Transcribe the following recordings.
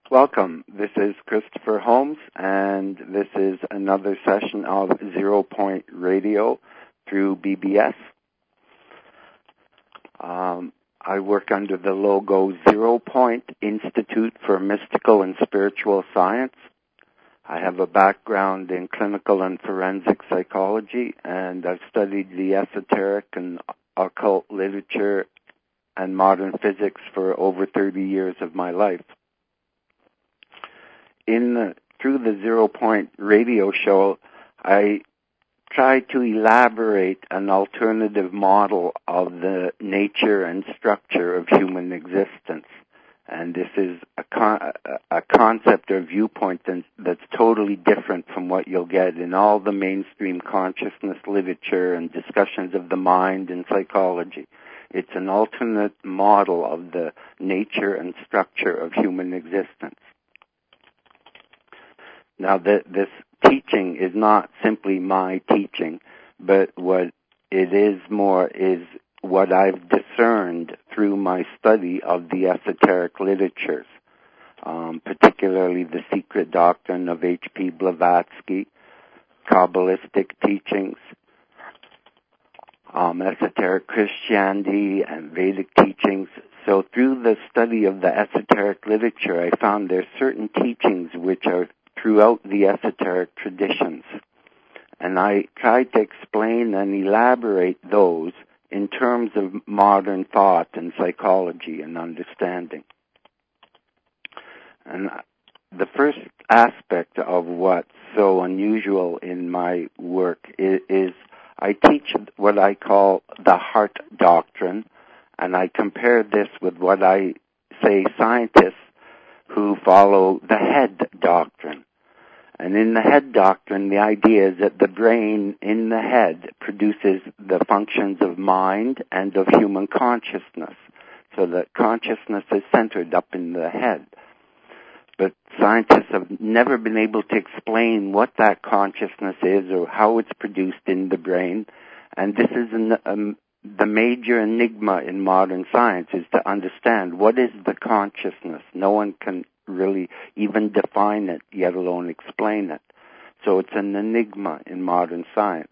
Welcome. This is Christopher Holmes, and this is another session of Zero Point Radio through BBS. I work under the logo Zero Point Institute for Mystical and Spiritual Science. I have a background in clinical and forensic psychology, and I've studied the esoteric and occult literature and modern physics for over 30 years of my life. Through the Zero Point Radio show, I try to elaborate an alternative model of the nature and structure of human existence. And this is a concept or viewpoint that's totally different from what you'll get in all the mainstream consciousness literature and discussions of the mind and psychology. It's an alternate model of the nature and structure of human existence. Now, this teaching is not simply my teaching, but what it is more is what I've discerned through my study of the esoteric literatures, particularly the Secret Doctrine of H.P. Blavatsky, Kabbalistic teachings, esoteric Christianity, and Vedic teachings. So through the study of the esoteric literature, I found there's certain teachings which are throughout the esoteric traditions. And I tried to explain and elaborate those in terms of modern thought and psychology and understanding. And the first aspect of what's so unusual in my work is I teach what I call the heart doctrine, and I compare this with what I say scientists who follow the head doctrine. And in the head doctrine, the idea is that the brain in the head produces the functions of mind and of human consciousness, so that consciousness is centered up in the head. But scientists have never been able to explain what that consciousness is or how it's produced in the brain, and this is the major enigma in modern science, is to understand what is the consciousness. No one can really even define it, yet alone explain it. So it's an enigma in modern science.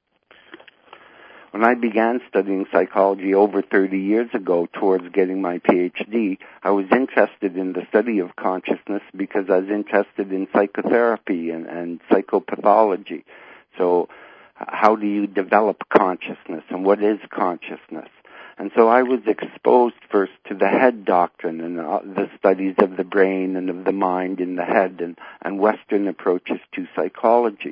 When I began studying psychology over 30 years ago towards getting my PhD, I was interested in the study of consciousness because I was interested in psychotherapy and psychopathology. So how do you develop consciousness, and what is consciousness? And so I was exposed first to the head doctrine and the studies of the brain and of the mind in the head and Western approaches to psychology.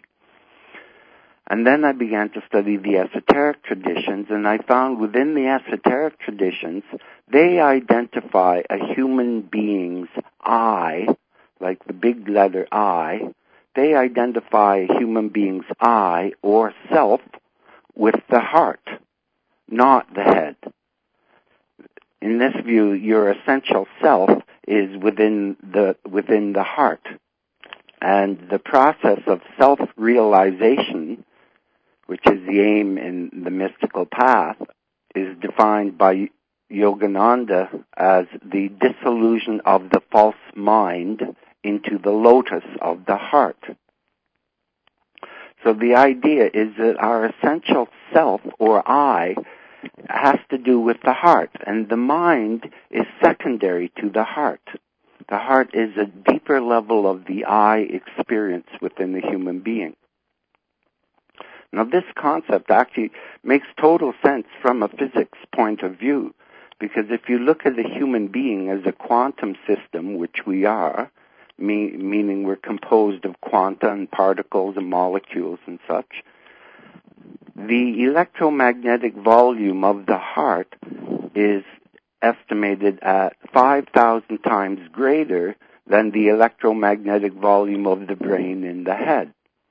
And then I began to study the esoteric traditions, and I found within the esoteric traditions, they identify a human being's I, like the big letter I. They identify a human being's I, or self, with the heart, not the head. In this view, your essential self is within the heart. And the process of self-realization, which is the aim in the mystical path, is defined by Yogananda as the dissolution of the false mind into the lotus of the heart. So the idea is that our essential self, or I, has to do with the heart, and the mind is secondary to the heart. The heart is a deeper level of the I experience within the human being. Now, this concept actually makes total sense from a physics point of view, because if you look at the human being as a quantum system, which we are, meaning we're composed of quanta and particles and molecules and such, the electromagnetic volume of the heart is estimated at 5,000 times greater than the electromagnetic volume of the brain in the head.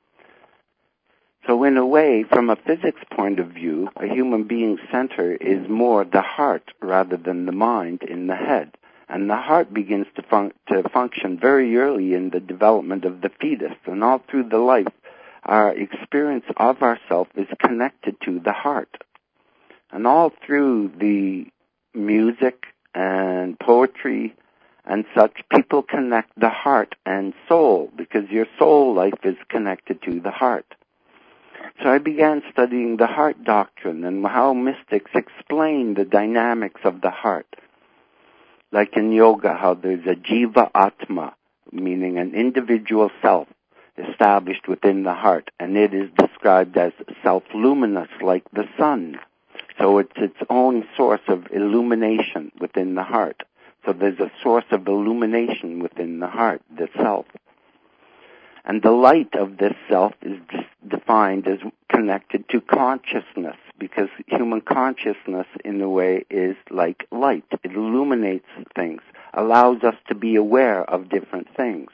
So in a way, from a physics point of view, a human being's center is more the heart rather than the mind in the head. And the heart begins to function very early in the development of the fetus, and all through the life, our experience of ourself is connected to the heart. And all through the music and poetry and such, people connect the heart and soul because your soul life is connected to the heart. So I began studying the heart doctrine and how mystics explain the dynamics of the heart. Like in yoga, how there's a jiva atma, meaning an individual self established within the heart, and it is described as self-luminous like the sun. So it's its own source of illumination within the heart. So there's a source of illumination within the heart, the self. And the light of this self is defined as connected to consciousness, because human consciousness, in a way, is like light. It illuminates things, allows us to be aware of different things.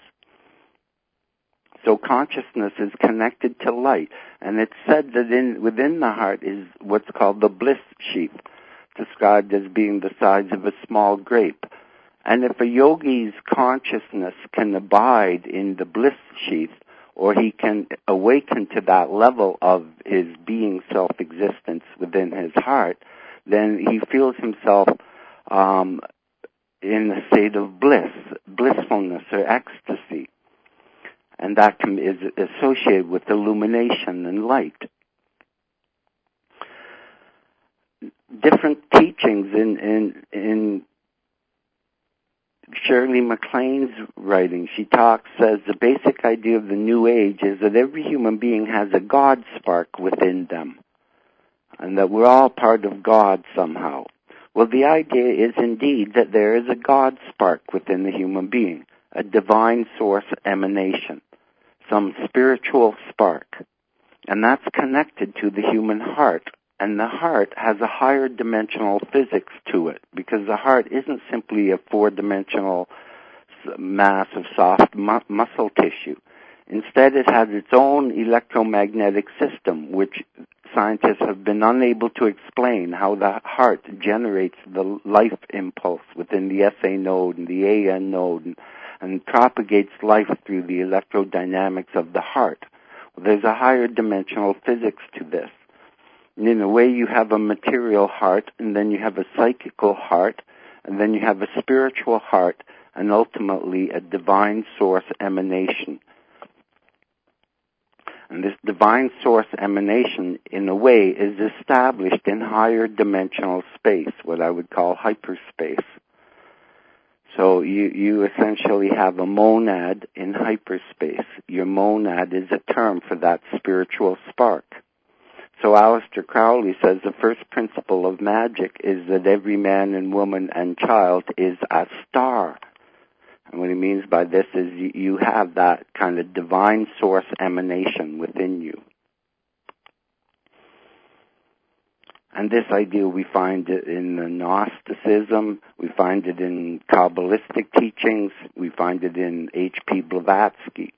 So consciousness is connected to light, and it's said that within the heart is what's called the bliss sheath, described as being the size of a small grape. And if a yogi's consciousness can abide in the bliss sheath, or he can awaken to that level of his being self-existence within his heart, then he feels himself in a state of bliss, blissfulness or ecstasy. And that is associated with illumination and light. Different teachings in Shirley MacLaine's writing, she says the basic idea of the New Age is that every human being has a God spark within them, and that we're all part of God somehow. Well, the idea is indeed that there is a God spark within the human being, a divine source emanation, some spiritual spark, and that's connected to the human heart. And the heart has a higher dimensional physics to it, because the heart isn't simply a four-dimensional mass of soft muscle tissue. Instead, it has its own electromagnetic system, which scientists have been unable to explain, how the heart generates the life impulse within the SA node and the AN node and propagates life through the electrodynamics of the heart. Well, there's a higher dimensional physics to this. And in a way, you have a material heart, and then you have a psychical heart, and then you have a spiritual heart, and ultimately a divine source emanation. And this divine source emanation, in a way, is established in higher dimensional space, what I would call hyperspace. So you essentially have a monad in hyperspace. Your monad is a term for that spiritual spark. So Aleister Crowley says the first principle of magic is that every man and woman and child is a star. And what he means by this is you have that kind of divine source emanation within you. And this idea we find it in the Gnosticism, we find it in Kabbalistic teachings, we find it in H.P. Blavatsky.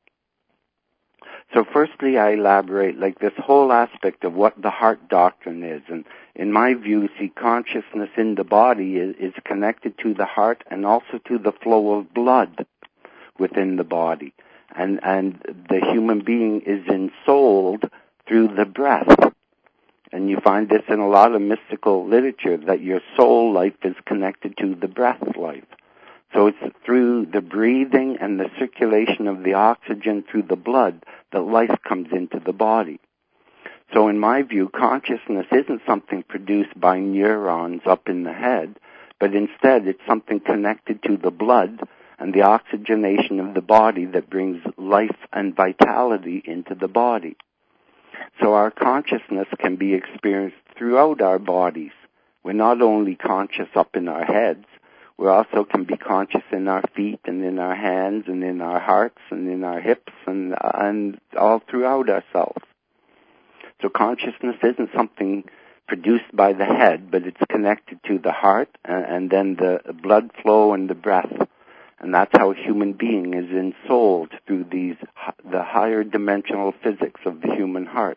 So firstly, I elaborate like this whole aspect of what the heart doctrine is. And in my view, see, consciousness in the body is connected to the heart and also to the flow of blood within the body. And the human being is ensouled through the breath. And you find this in a lot of mystical literature, that your soul life is connected to the breath life. So it's through the breathing and the circulation of the oxygen through the blood that life comes into the body. So in my view, consciousness isn't something produced by neurons up in the head, but instead it's something connected to the blood and the oxygenation of the body that brings life and vitality into the body. So our consciousness can be experienced throughout our bodies. We're not only conscious up in our heads, we also can be conscious in our feet and in our hands and in our hearts and in our hips and all throughout ourselves. So consciousness isn't something produced by the head, but it's connected to the heart and then the blood flow and the breath. And that's how a human being is ensouled through the higher dimensional physics of the human heart.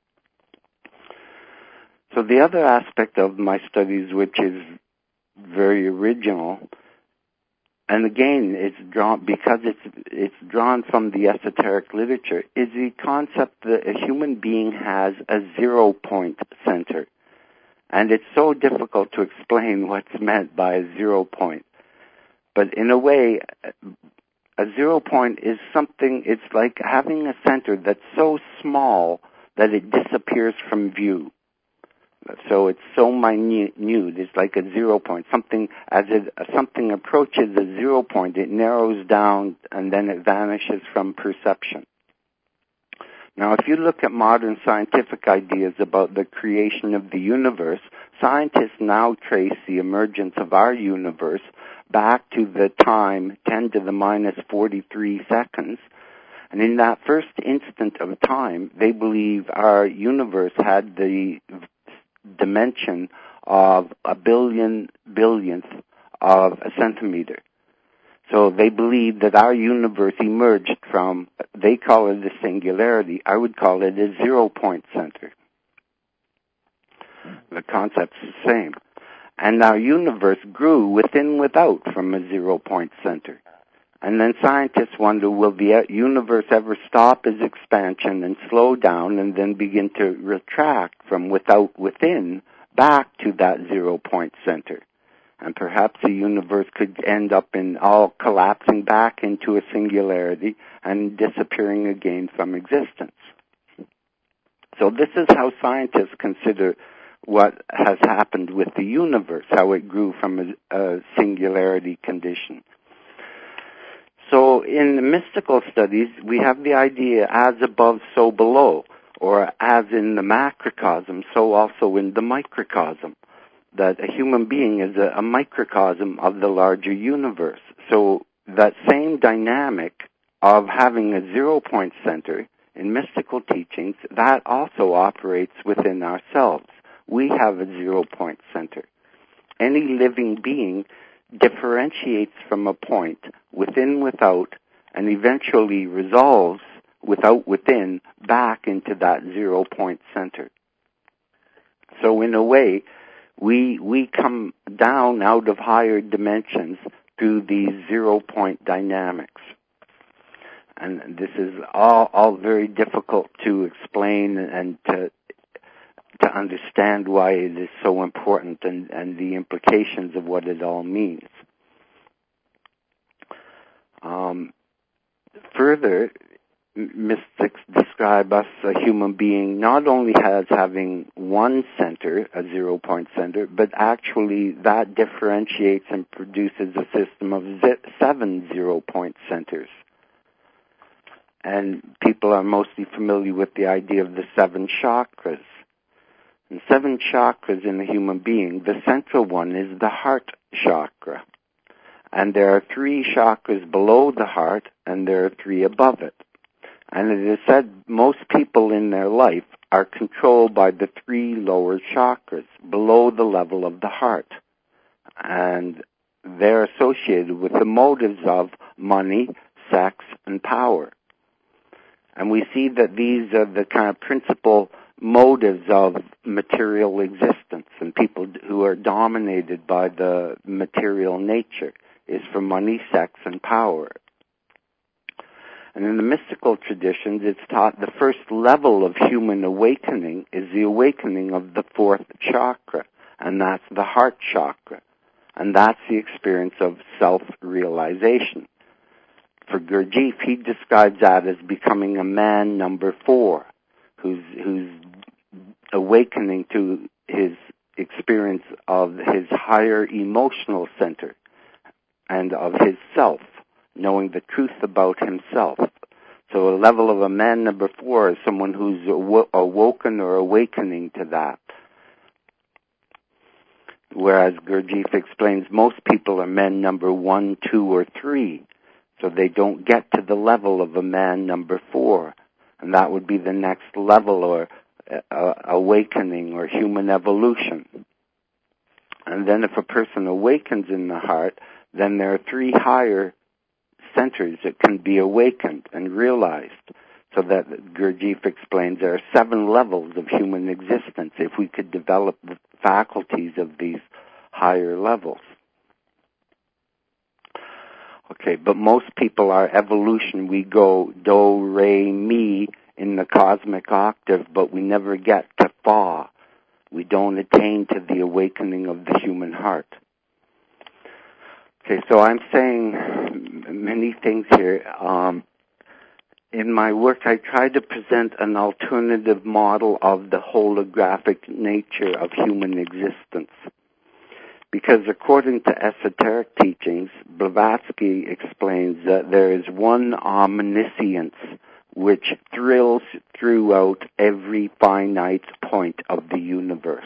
So the other aspect of my studies, which is very original, and again it's drawn because it's drawn from the esoteric literature, is the concept that a human being has a 0 point center. And it's so difficult to explain what's meant by a 0 point. But in a way, a 0 point is something, it's like having a center that's so small that it disappears from view. So it's so minute, it's like a 0 point. Something approaches a 0 point, it narrows down and then it vanishes from perception. Now, if you look at modern scientific ideas about the creation of the universe, scientists now trace the emergence of our universe back to the time 10 to the minus 43 seconds. And in that first instant of time, they believe our universe had the dimension of a billionth of a centimeter. So they believe that our universe emerged from, they call it a singularity, I would call it a 0 point center. The concept's the same. And our universe grew within without from a 0 point center. And then scientists wonder, will the universe ever stop its expansion and slow down and then begin to retract from without within back to that 0 point center? And perhaps the universe could end up in all collapsing back into a singularity and disappearing again from existence. So this is how scientists consider what has happened with the universe, how it grew from a singularity condition. So in the mystical studies, we have the idea as above, so below, or as in the macrocosm, so also in the microcosm, that a human being is a microcosm of the larger universe. So that same dynamic of having a 0 point center in mystical teachings, that also operates within ourselves. We have a 0 point center. Any living being differentiates from a point within without and eventually resolves without within back into that 0 point center. So in a way, we come down out of higher dimensions through these 0 point dynamics. And this is all very difficult to explain and to understand why it is so important and the implications of what it all means. Further, mystics describe us, a human being, not only as having one center, a 0 point center, but actually that differentiates and produces a system of 7 0 point centers. And people are mostly familiar with the idea of the 7 chakras. And 7 chakras in a human being, the central one is the heart chakra. And there are 3 chakras below the heart, and there are 3 above it. And it is said most people in their life are controlled by the 3 lower chakras below the level of the heart. And they're associated with the motives of money, sex, and power. And we see that these are the kind of principal motives of material existence, and people who are dominated by the material nature is for money, sex, and power. And in the mystical traditions, it's taught the first level of human awakening is the awakening of the 4th chakra, and that's the heart chakra. And that's the experience of self-realization. For Gurdjieff, he describes that as becoming a man number 4, who's awakening to his experience of his higher emotional center and of his self, knowing the truth about himself. So a level of a man number 4 is someone who's awoken or awakening to that. Whereas Gurdjieff explains most people are men number 1, 2, or 3. So they don't get to the level of a man number 4. And that would be the next level or awakening or human evolution. And then if a person awakens in the heart, then there are 3 higher centers that can be awakened and realized. So that Gurdjieff explains there are 7 levels of human existence if we could develop the faculties of these higher levels. Okay, but most people are evolution. We go do, re, mi in the cosmic octave, but we never get to fa. We don't attain to the awakening of the human heart. Okay, so I'm saying many things here. In my work, I try to present an alternative model of the holographic nature of human existence. Because according to esoteric teachings, Blavatsky explains that there is one omniscience which thrills throughout every finite point of the universe.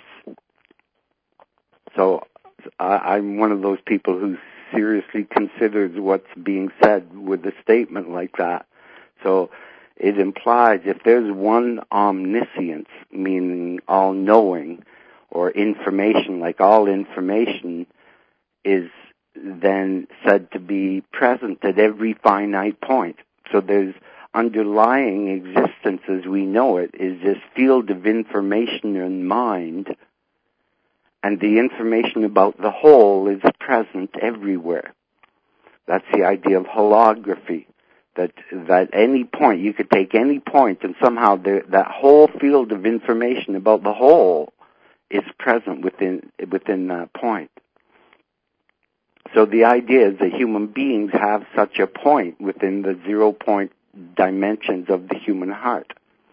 So I'm one of those people who seriously considers what's being said with a statement like that. So it implies if there's one omniscience, meaning all-knowing, or information, like all information is then said to be present at every finite point. So there's underlying existence as we know it is this field of information in mind, and the information about the whole is present everywhere. That's the idea of holography. That any point, you could take any point and somehow that whole field of information about the whole is present within that point. So the idea is that human beings have such a point within the 0-point dimensions of the human heart.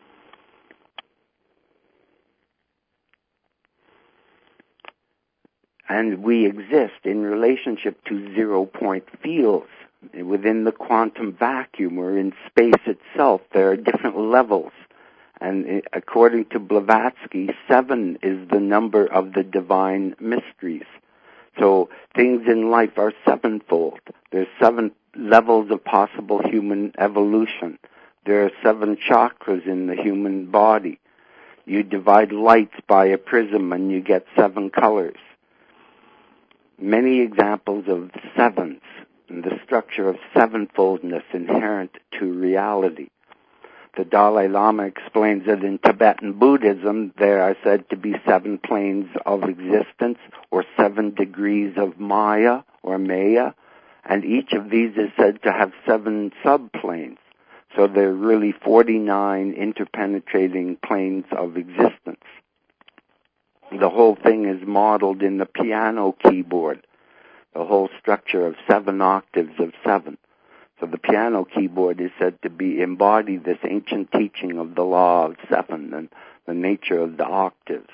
And we exist in relationship to 0-point fields. Within the quantum vacuum or in space itself, there are different levels. And according to Blavatsky, 7 is the number of the divine mysteries. So things in life are sevenfold. There's 7 levels of possible human evolution. There are 7 chakras in the human body. You divide lights by a prism and you get 7 colors. Many examples of sevens and the structure of sevenfoldness inherent to reality. The Dalai Lama explains that in Tibetan Buddhism there are said to be 7 planes of existence, or 7 degrees of Maya or Maya, and each of these is said to have 7 subplanes. So there are really 49 interpenetrating planes of existence. The whole thing is modeled in the piano keyboard, the whole structure of 7 octaves of 7. So the piano keyboard is said to embody this ancient teaching of the law of 7 and the nature of the octaves.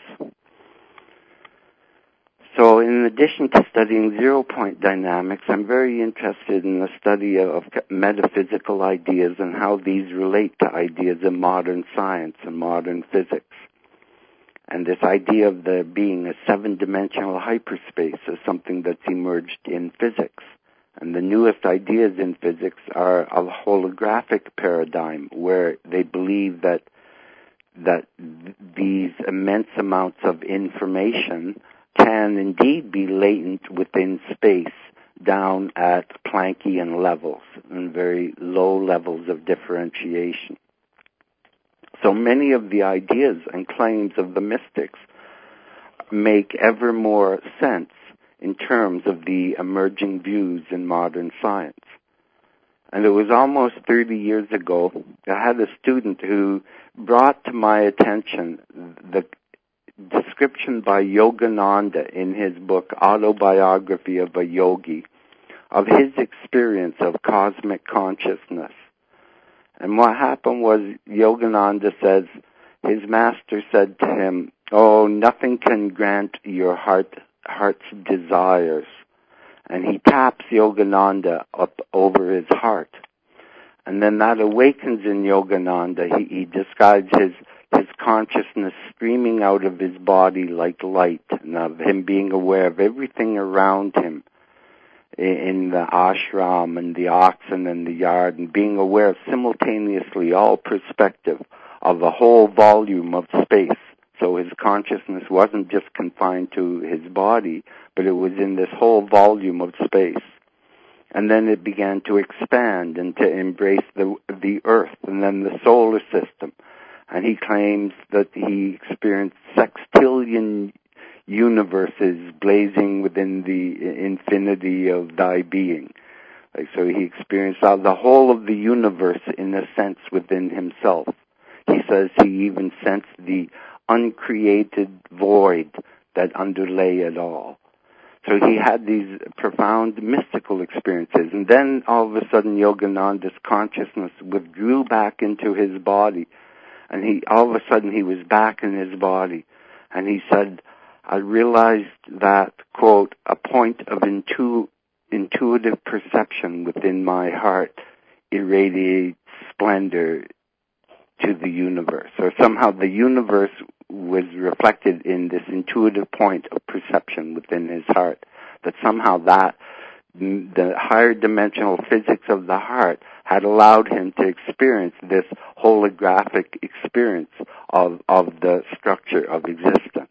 So in addition to studying 0-point dynamics, I'm very interested in the study of metaphysical ideas and how these relate to ideas of modern science and modern physics. And this idea of there being a 7-dimensional hyperspace is something that's emerged in physics. And the newest ideas in physics are a holographic paradigm where they believe that these immense amounts of information can indeed be latent within space down at Planckian levels and very low levels of differentiation. So many of the ideas and claims of the mystics make ever more sense in terms of the emerging views in modern science. And it was almost 30 years ago, I had a student who brought to my attention the description by Yogananda in his book, Autobiography of a Yogi, of his experience of cosmic consciousness. And what happened was, Yogananda says, his master said to him, "Oh, nothing can grant your heart's desires." And he taps Yogananda up over his heart. And then that awakens in Yogananda. He describes his consciousness streaming out of his body like light, and of him being aware of everything around him in the ashram and the oxen and the yard, and being aware of simultaneously all perspective of the whole volume of space. So his consciousness wasn't just confined to his body, but it was in this whole volume of space. And then it began to expand and to embrace the Earth and then the solar system. And he claims that he experienced sextillion universes blazing within the infinity of thy being. So he experienced the whole of the universe in a sense within himself. He says he even sensed the uncreated void that underlay it all. So he had these profound mystical experiences. And then all of a sudden Yogananda's consciousness withdrew back into his body. And all of a sudden he was back in his body. And he said, I realized that, quote, a point of intuitive perception within my heart irradiates splendor to the universe. Or somehow the universe was reflected in this intuitive point of perception within his heart. That somehow the higher dimensional physics of the heart had allowed him to experience this holographic experience of the structure of existence.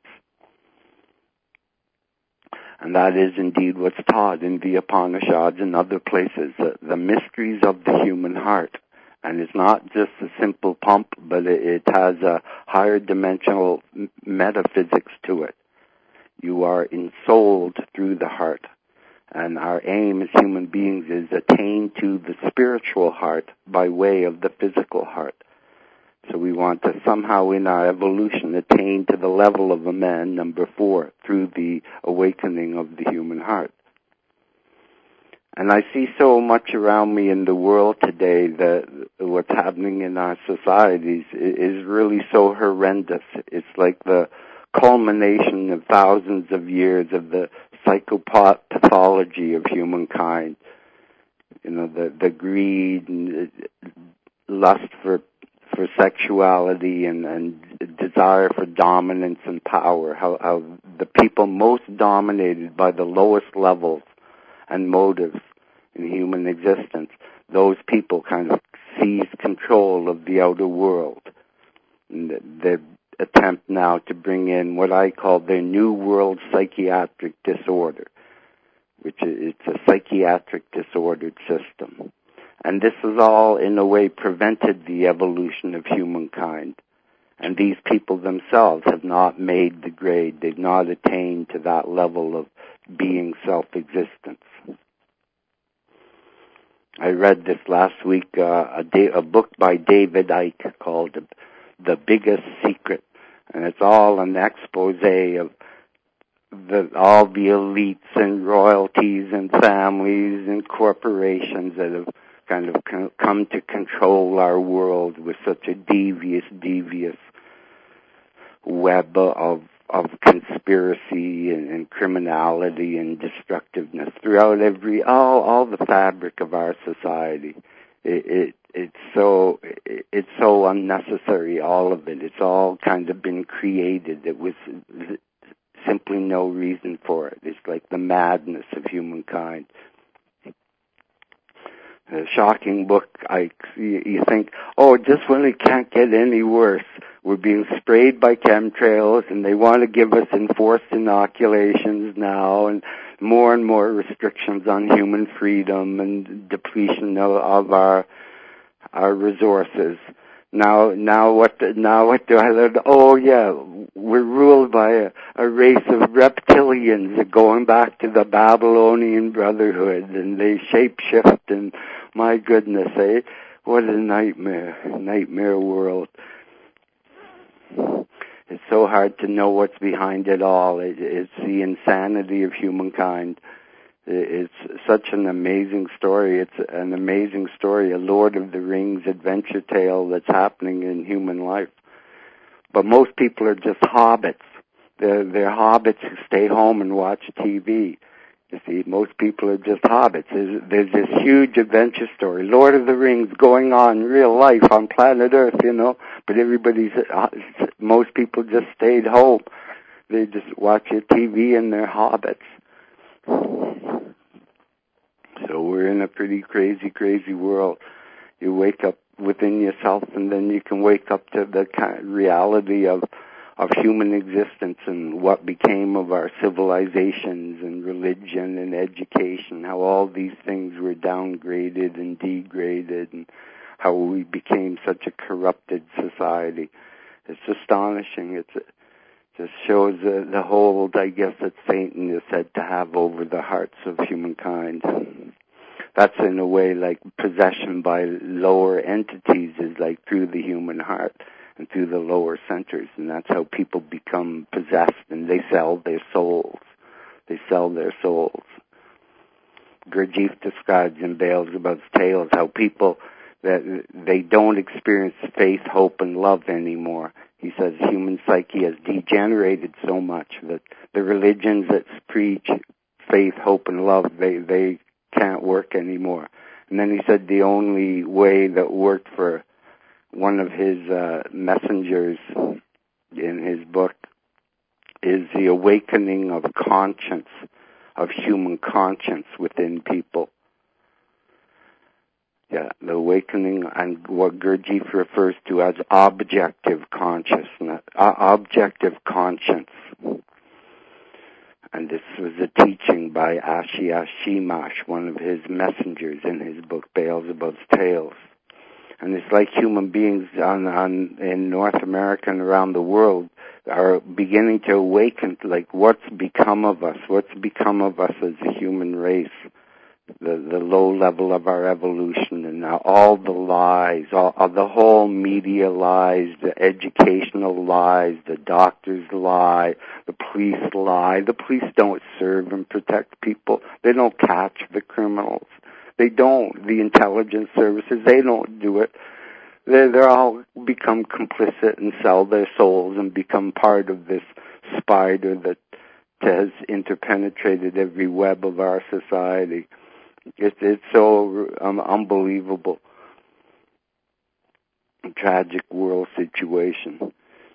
And that is indeed what's taught in the Upanishads and other places, the mysteries of the human heart. And it's not just a simple pump, but it has a higher dimensional metaphysics to it. You are ensouled through the heart. And our aim as human beings is attain to the spiritual heart by way of the physical heart. So we want to somehow in our evolution attain to the level of a man, number 4, through the awakening of the human heart. And I see so much around me in the world today that what's happening in our societies is really so horrendous. It's like the culmination of thousands of years of the psychopathology of humankind. You know, the greed and lust for sexuality and desire for dominance and power. How the people most dominated by the lowest levels and motives in human existence, those people kind of seize control of the outer world. And they attempt now to bring in what I call their New World psychiatric disorder, which it's a psychiatric disordered system. And this has all, in a way, prevented the evolution of humankind. And these people themselves have not made the grade. They've not attained to that level of being self-existence. I read this last week, a book by David Icke called The Biggest Secret. And it's all an expose of all the elites and royalties and families and corporations that have kind of come to control our world with such a devious web of conspiracy and criminality and destructiveness throughout all the fabric of our society. It's so unnecessary, all of it. It's all kind of been created. It was simply no reason for it. It's like the madness of humankind. A shocking book. You think, just when it can't get any worse, we're being sprayed by chemtrails, and they want to give us enforced inoculations now, and more restrictions on human freedom and depletion of our resources. Now what do I learn? Oh yeah, we're ruled by a race of reptilians going back to the Babylonian Brotherhood, and they shapeshift, and my goodness, what a nightmare world. It's so hard to know what's behind it all. It's the insanity of humankind. It's such an amazing story. It's an amazing story, a Lord of the Rings adventure tale that's happening in human life. But most people are just hobbits. They're hobbits who stay home and watch TV. You see, most people are just hobbits. There's this huge adventure story, Lord of the Rings, going on in real life on planet Earth, but most people just stayed home. They just watch their TV and they're hobbits. So we're in a pretty crazy world. You wake up within yourself, and then you can wake up to the kind of reality of human existence and what became of our civilizations and religion and education, how all these things were downgraded and degraded, and how we became such a corrupted society. It's astonishing. It just shows the hold, I guess, that Satan is said to have over the hearts of humankind. That's in a way like possession by lower entities is like through the human heart and through the lower centers, and that's how people become possessed, and they sell their souls. They sell their souls. Gurdjieff describes in Beelzebub's Tales how people, that they don't experience faith, hope, and love anymore. He says human psyche has degenerated so much that the religions that preach faith, hope, and love, they can't work anymore. And then he said the only way that worked for one of his messengers in his book is the awakening of conscience, of human conscience within people. Yeah, the awakening, and what Gurdjieff refers to as objective consciousness, objective conscience. And this was a teaching by Ashiash Shimash, one of his messengers in his book Beelzebub's Tales. And it's like human beings in North America and around the world are beginning to awaken, like what's become of us as a human race, the low level of our evolution, and now all the lies, the whole media lies, the educational lies, the doctors lie, the police lie. The police don't serve and protect people. They don't catch the criminals. They don't. The intelligence services, they don't do it. They're all become complicit and sell their souls and become part of this spider that has interpenetrated every web of our society. It's so unbelievable. Tragic world situation.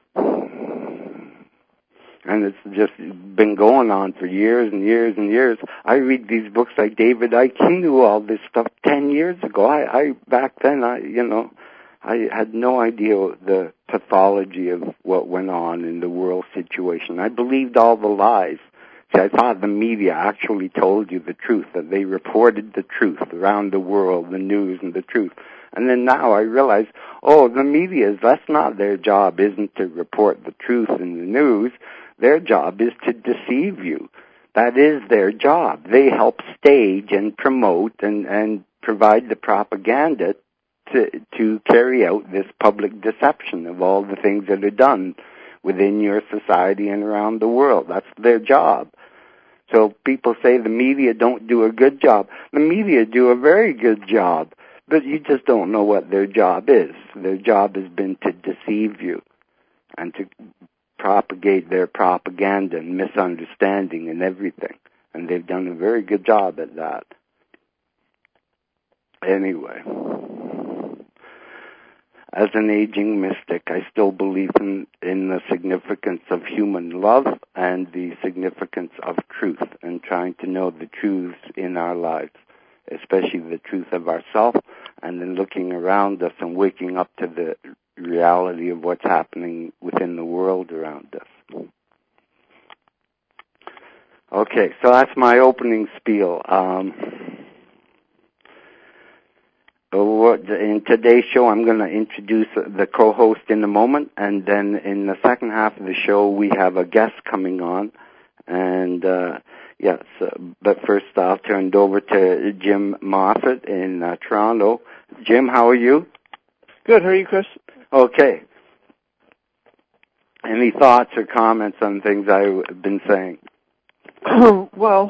And it's just been going on for years and years and years. I read these books like David Icke. He knew all this stuff 10 years ago. Back then, I had no idea the pathology of what went on in the world situation. I believed all the lies. See, I thought the media actually told you the truth, that they reported the truth around the world, the news and the truth. And then now I realize, the media, that's not their job, isn't to report the truth in the news. Their job is to deceive you. That is their job. They help stage and promote and provide the propaganda to carry out this public deception of all the things that are done within your society and around the world. That's their job. So people say the media don't do a good job. The media do a very good job, but you just don't know what their job is. Their job has been to deceive you and to propagate their propaganda and misunderstanding and everything. And they've done a very good job at that. Anyway, as an aging mystic, I still believe in the significance of human love and the significance of truth and trying to know the truths in our lives, especially the truth of ourselves, and then looking around us and waking up to the reality of what's happening within the world around us. Okay, so that's my opening spiel. In today's show, I'm going to introduce the co-host in a moment, and then in the second half of the show, we have a guest coming on. And but first I'll turn it over to Jim Moffat in Toronto. Jim, how are you? Good. How are you, Chris? Okay. Any thoughts or comments on things I've been saying? Well,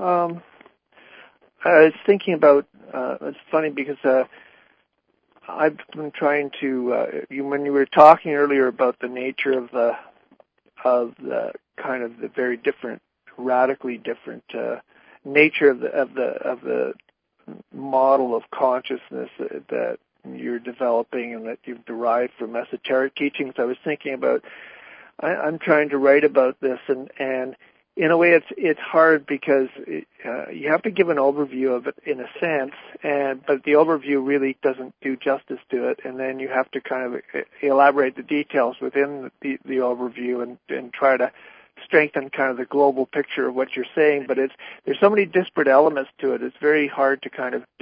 I was thinking about. It's funny because I've been trying to. When you were talking earlier about the nature of the kind of the very different, radically different nature of the model of consciousness that you're developing and that you've derived from esoteric teachings, I was thinking about. I'm trying to write about this, and in a way, it's hard because you have to give an overview of it in a sense, but the overview really doesn't do justice to it, and then you have to kind of elaborate the details within the overview and try to strengthen kind of the global picture of what you're saying. But there's so many disparate elements to it. It's very hard to kind of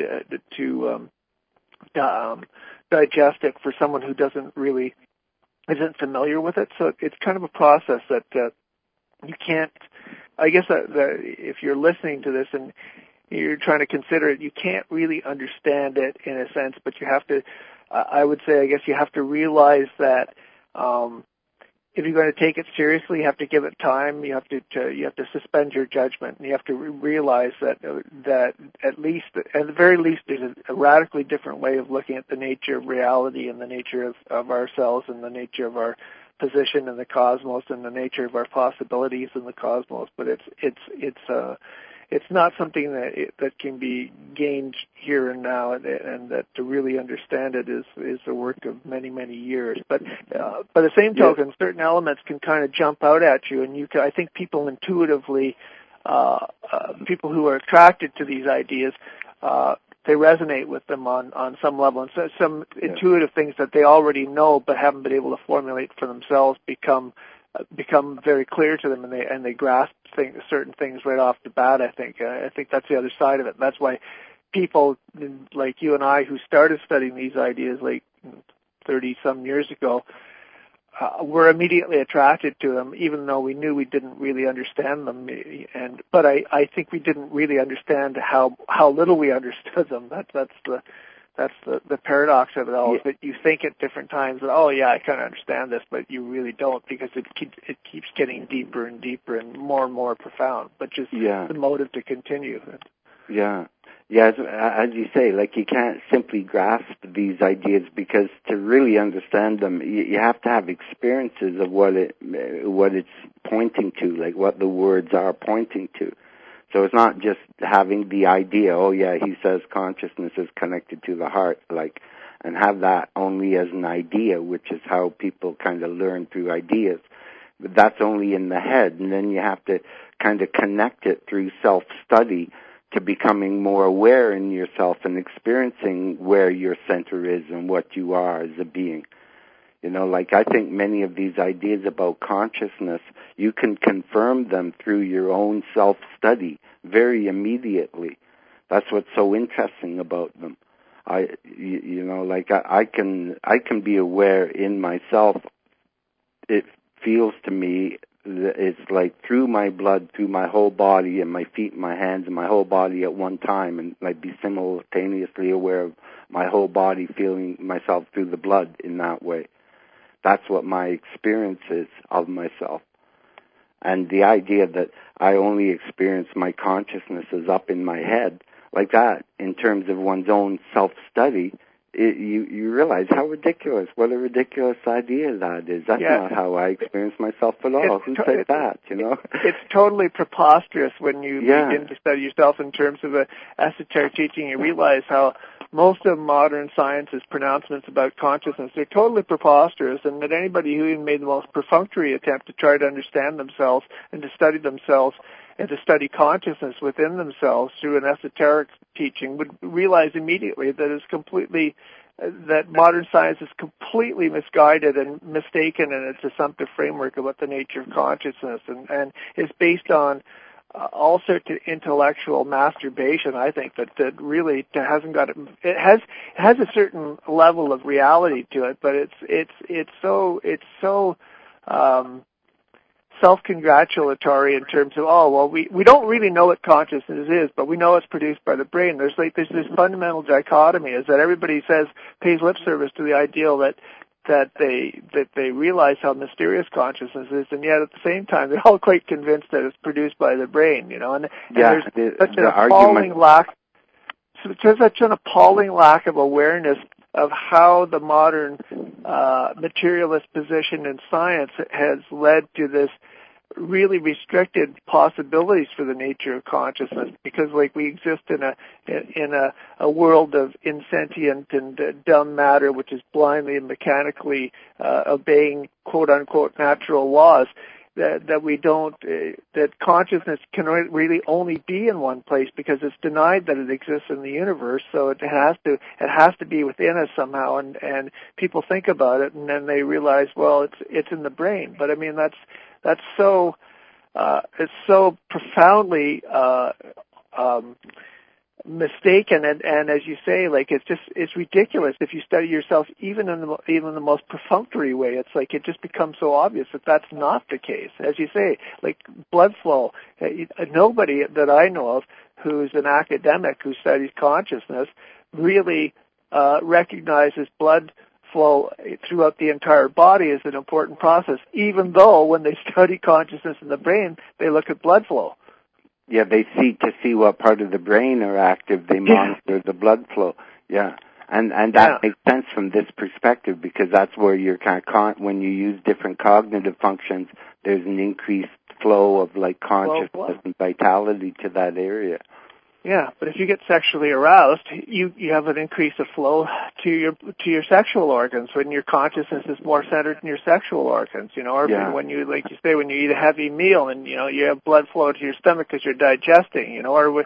digest it for someone who isn't familiar with it. So it's kind of a process that you can't. I guess that if you're listening to this and you're trying to consider it, you can't really understand it in a sense, but you have to, I would say, I guess you have to realize that if you're going to take it seriously, you have to give it time. You have to suspend your judgment, and you have to realize that at the very least, there's a radically different way of looking at the nature of reality and the nature of ourselves and the nature of our position in the cosmos and the nature of our possibilities in the cosmos. But it's not something that can be gained here and now, and that to really understand it is the work of many, many years. But by the same token, certain elements can kind of jump out at you, and I think people intuitively, people who are attracted to these ideas, they resonate with them on some level, and so some intuitive things that they already know but haven't been able to formulate for themselves become very clear to them, and they grasp certain things right off the bat. I think that's the other side of it. That's why people like you and I, who started studying these ideas like 30 some years ago, were immediately attracted to them, even though we knew we didn't really understand them. But I think we didn't really understand how little we understood them. That's the paradox of it all, is that you think at different times that, I kind of understand this, but you really don't, because it keeps getting deeper and deeper and more profound, but just the motive to continue. Yeah, as you say, like, you can't simply grasp these ideas, because to really understand them, you have to have experiences of what it's pointing to, like what the words are pointing to. So it's not just having the idea, he says consciousness is connected to the heart, and have that only as an idea, which is how people kind of learn through ideas. But that's only in the head, and then you have to kind of connect it through self-study to becoming more aware in yourself and experiencing where your center is and what you are as a being. I think many of these ideas about consciousness, you can confirm them through your own self-study very immediately. That's what's so interesting about them. I can be aware in myself. It feels to me that it's like through my blood, through my whole body, and my feet, my hands, and my whole body at one time, and be simultaneously aware of my whole body, feeling myself through the blood in that way. That's what my experience is of myself. And the idea that I only experience my consciousness as up in my head, like that, in terms of one's own self-study, you realize how ridiculous, what a ridiculous idea that is. That's not how I experience myself at all. Who said that, It's totally preposterous when you begin to study yourself in terms of esoteric teaching. You realize how most of modern science's pronouncements about consciousness are totally preposterous, and that anybody who even made the most perfunctory attempt to try to understand themselves and to study themselves and to study consciousness within themselves through an esoteric teaching would realize immediately that modern science is completely misguided and mistaken in its assumptive framework about the nature of consciousness, and is based on all sorts of intellectual masturbation. I think that really hasn't got it has a certain level of reality to it, but it's so self-congratulatory in terms of, we don't really know what consciousness is, but we know it's produced by the brain. There's this fundamental dichotomy, is that everybody pays lip service to the ideal that they realize how mysterious consciousness is, and yet at the same time they're all quite convinced that it's produced by the brain, and there's such an appalling lack of awareness of how the modern materialist position in science has led to this really restricted possibilities for the nature of consciousness, because we exist in a world of insentient and dumb matter, which is blindly and mechanically obeying quote unquote natural laws. That consciousness can really only be in one place, because it's denied that it exists in the universe. So it has to be within us somehow, and people think about it, and then they realize, it's in the brain. But I mean, that's so it's so profoundly mistaken, and as you say, it's ridiculous if you study yourself even in the most perfunctory way. It's it just becomes so obvious that that's not the case. As you say, blood flow, nobody that I know of who's an academic who studies consciousness really recognizes blood flow throughout the entire body is an important process, even though when they study consciousness in the brain, they look at blood flow. Yeah, they see what part of the brain are active. They monitor the blood flow. Yeah. And that makes sense from this perspective, because that's where you're when you use different cognitive functions, there's an increased flow of like consciousness and vitality to that area. Yeah, but if you get sexually aroused, you have an increase of flow to your sexual organs when your consciousness is more centered in your sexual organs, or when you, like you say, when you eat a heavy meal and, you have blood flow to your stomach because you're digesting, or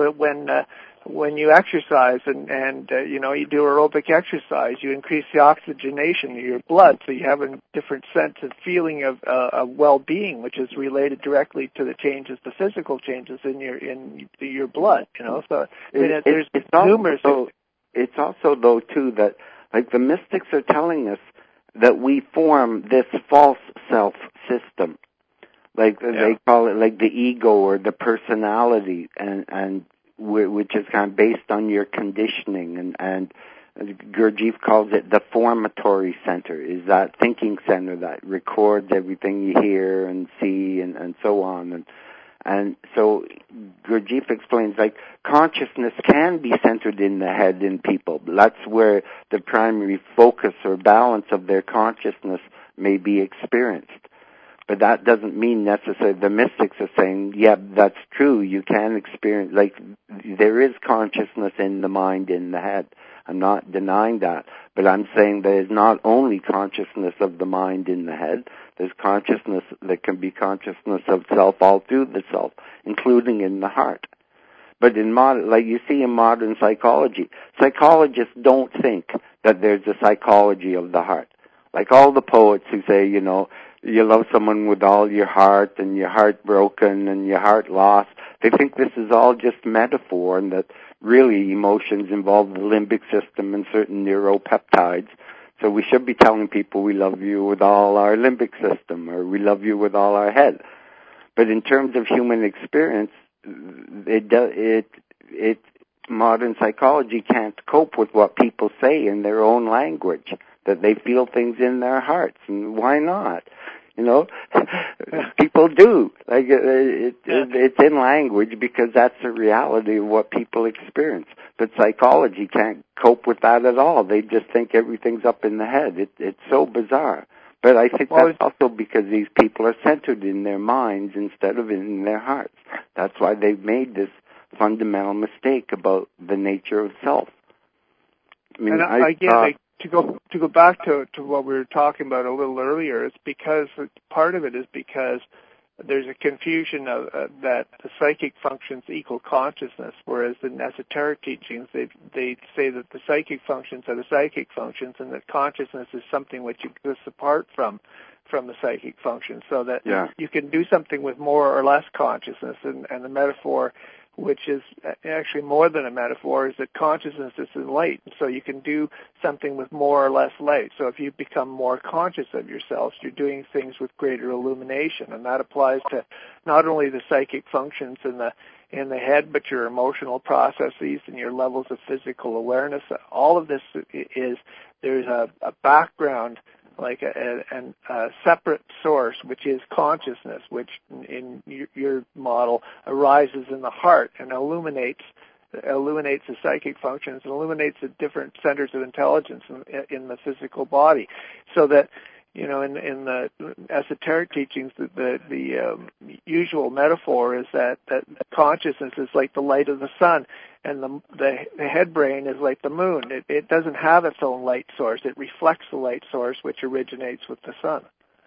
when you exercise and you do aerobic exercise, you increase the oxygenation of your blood, so you have a different sense of feeling of well-being, which is related directly to the changes, the physical changes in your blood. So there's numerous. It's also though too that like the mystics are telling us that we form this false self system, like they call it like the ego or the personality, and which is kind of based on your conditioning, and Gurdjieff calls it the formatory center, is that thinking center that records everything you hear and see and so on. And so Gurdjieff explains like consciousness can be centered in the head in people. That's where the primary focus or balance of their consciousness may be experienced. But that doesn't mean necessarily the mystics are saying, yeah, that's true. You can experience, like, there is consciousness in the mind, in the head. I'm not denying that. But I'm saying there is not only consciousness of the mind in the head. There's consciousness that can be consciousness of self all through the self, including in the heart. But in like you see in modern psychology, psychologists don't think that there's a psychology of the heart. Like all the poets who say, you love someone with all your heart and your heart broken and your heart lost. They think this is all just metaphor, and that really emotions involve the limbic system and certain neuropeptides. So we should be telling people we love you with all our limbic system, or we love you with all our head. But in terms of human experience, modern psychology can't cope with what people say in their own language, that they feel things in their hearts. And why not? People do. Like it's in language because that's the reality of what people experience. But psychology can't cope with that at all. They just think everything's up in the head. It's so bizarre. But I think that's also because these people are centered in their minds instead of in their hearts. That's why they've made this fundamental mistake about the nature of self. I mean, to go back to what we were talking about a little earlier, it's because part of it is because there's a confusion of that the psychic functions equal consciousness, whereas in esoteric teachings they say that the psychic functions are the psychic functions, and that consciousness is something which exists apart from the psychic functions, so that you can do something with more or less consciousness, and the metaphor, which is actually more than a metaphor, is that consciousness is in light. So you can do something with more or less light. So if you become more conscious of yourself, you're doing things with greater illumination. And that applies to not only the psychic functions in the head, but your emotional processes and your levels of physical awareness. All of this there's a background, like a separate source, which is consciousness, which in your model arises in the heart and illuminates the psychic functions and illuminates the different centers of intelligence in the physical body. So that, in the esoteric teachings, the usual metaphor is that consciousness is like the light of the sun, and the head brain is like the moon. It doesn't have its own light source. It reflects the light source, which originates with the sun.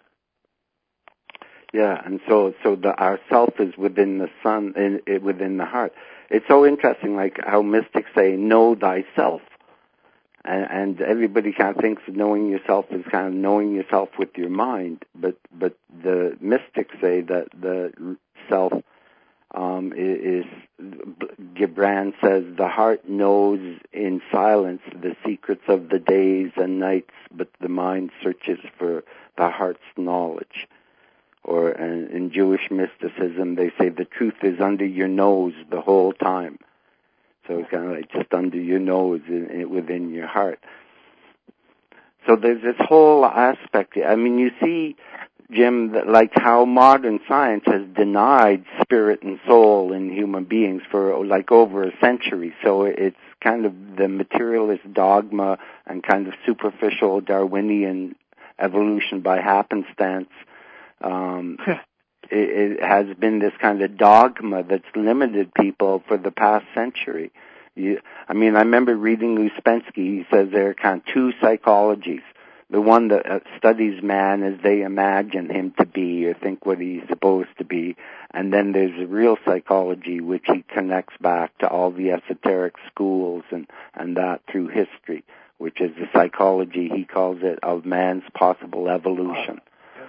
Yeah, and so our self is within the sun, within the heart. It's so interesting, like how mystics say, know thyself. And everybody kind of thinks knowing yourself is kind of knowing yourself with your mind, but the mystics say that the self is, Gibran says, the heart knows in silence the secrets of the days and nights, but the mind searches for the heart's knowledge. Or in Jewish mysticism, they say the truth is under your nose the whole time. So it's kind of like just under your nose, within your heart. So there's this whole aspect. I mean, you see, Jim, that like how modern science has denied spirit and soul in human beings for like over a century. So it's kind of the materialist dogma and kind of superficial Darwinian evolution by happenstance. It has been this kind of dogma that's limited people for the past century. I remember reading Ouspensky. He says there are kind of two psychologies. The one that studies man as they imagine him to be or think what he's supposed to be. And then there's a real psychology which he connects back to all the esoteric schools and that through history, which is the psychology, he calls it, of man's possible evolution.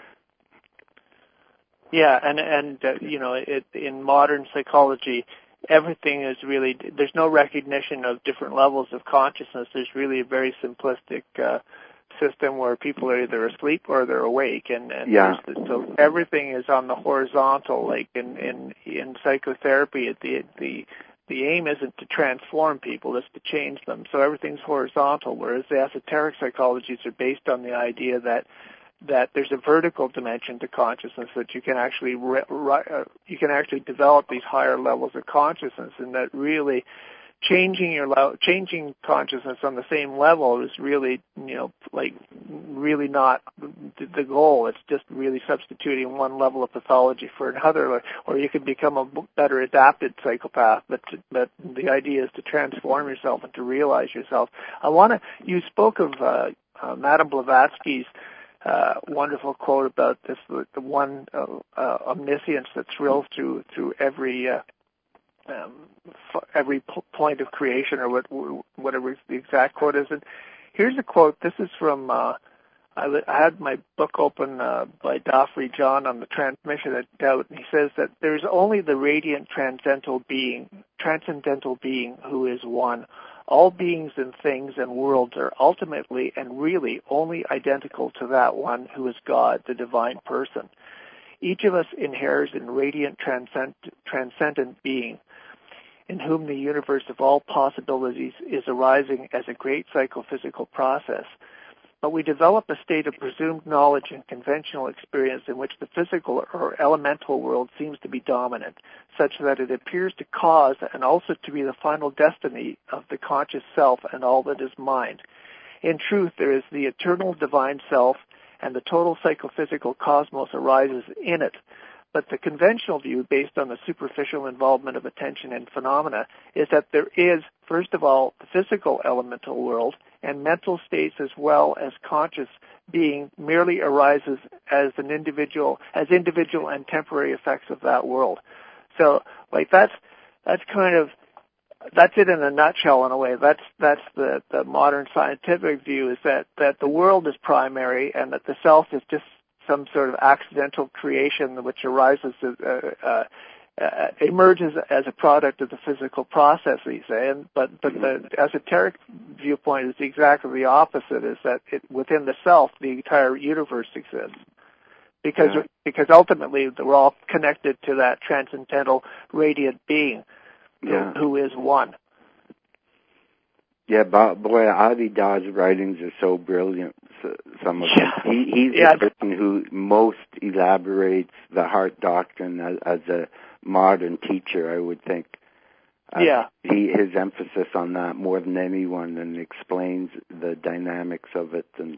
Yeah, and in modern psychology, everything is really, there's no recognition of different levels of consciousness. There's really a very simplistic system where people are either asleep or they're awake, and so everything is on the horizontal. Like in psychotherapy, the aim isn't to transform people, it's to change them. So everything's horizontal, whereas the esoteric psychologies are based on the idea that there's a vertical dimension to consciousness, that you can actually develop these higher levels of consciousness, and that really changing consciousness on the same level is really really not the goal. It's just really substituting one level of pathology for another, or you can become a better adapted psychopath. But the idea is to transform yourself and to realize yourself. You spoke of Madame Blavatsky's wonderful quote about this, the one omniscience that thrills through every point of creation, or whatever the exact quote is. And here's a quote. This is from I had my book open by Doffrey John on the transmission of doubt, and he says that there's only the radiant transcendental being who is one. All beings and things and worlds are ultimately and really only identical to that one who is God, the divine person. Each of us inheres in radiant transcendent being, in whom the universe of all possibilities is arising as a great psychophysical process. But we develop a state of presumed knowledge and conventional experience in which the physical or elemental world seems to be dominant, such that it appears to cause and also to be the final destiny of the conscious self and all that is mind. In truth, there is the eternal divine self, and the total psychophysical cosmos arises in it. But the conventional view, based on the superficial involvement of attention and phenomena, is that there is, first of all, the physical elemental world, and mental states as well as conscious being merely arises as individual and temporary effects of that world. So, that's it in a nutshell, in a way. That's the modern scientific view, is that the world is primary and that the self is just some sort of accidental creation which arises, emerges as a product of the physical process, we say. But the esoteric viewpoint is exactly the opposite, is that within the self, the entire universe exists. Because ultimately we're all connected to that transcendental radiant being who is one. Yeah, boy, Adi Da's writings are so brilliant. Some of them. He's the person who most elaborates the heart doctrine as a modern teacher, I would think. His emphasis on that more than anyone, and explains the dynamics of it. And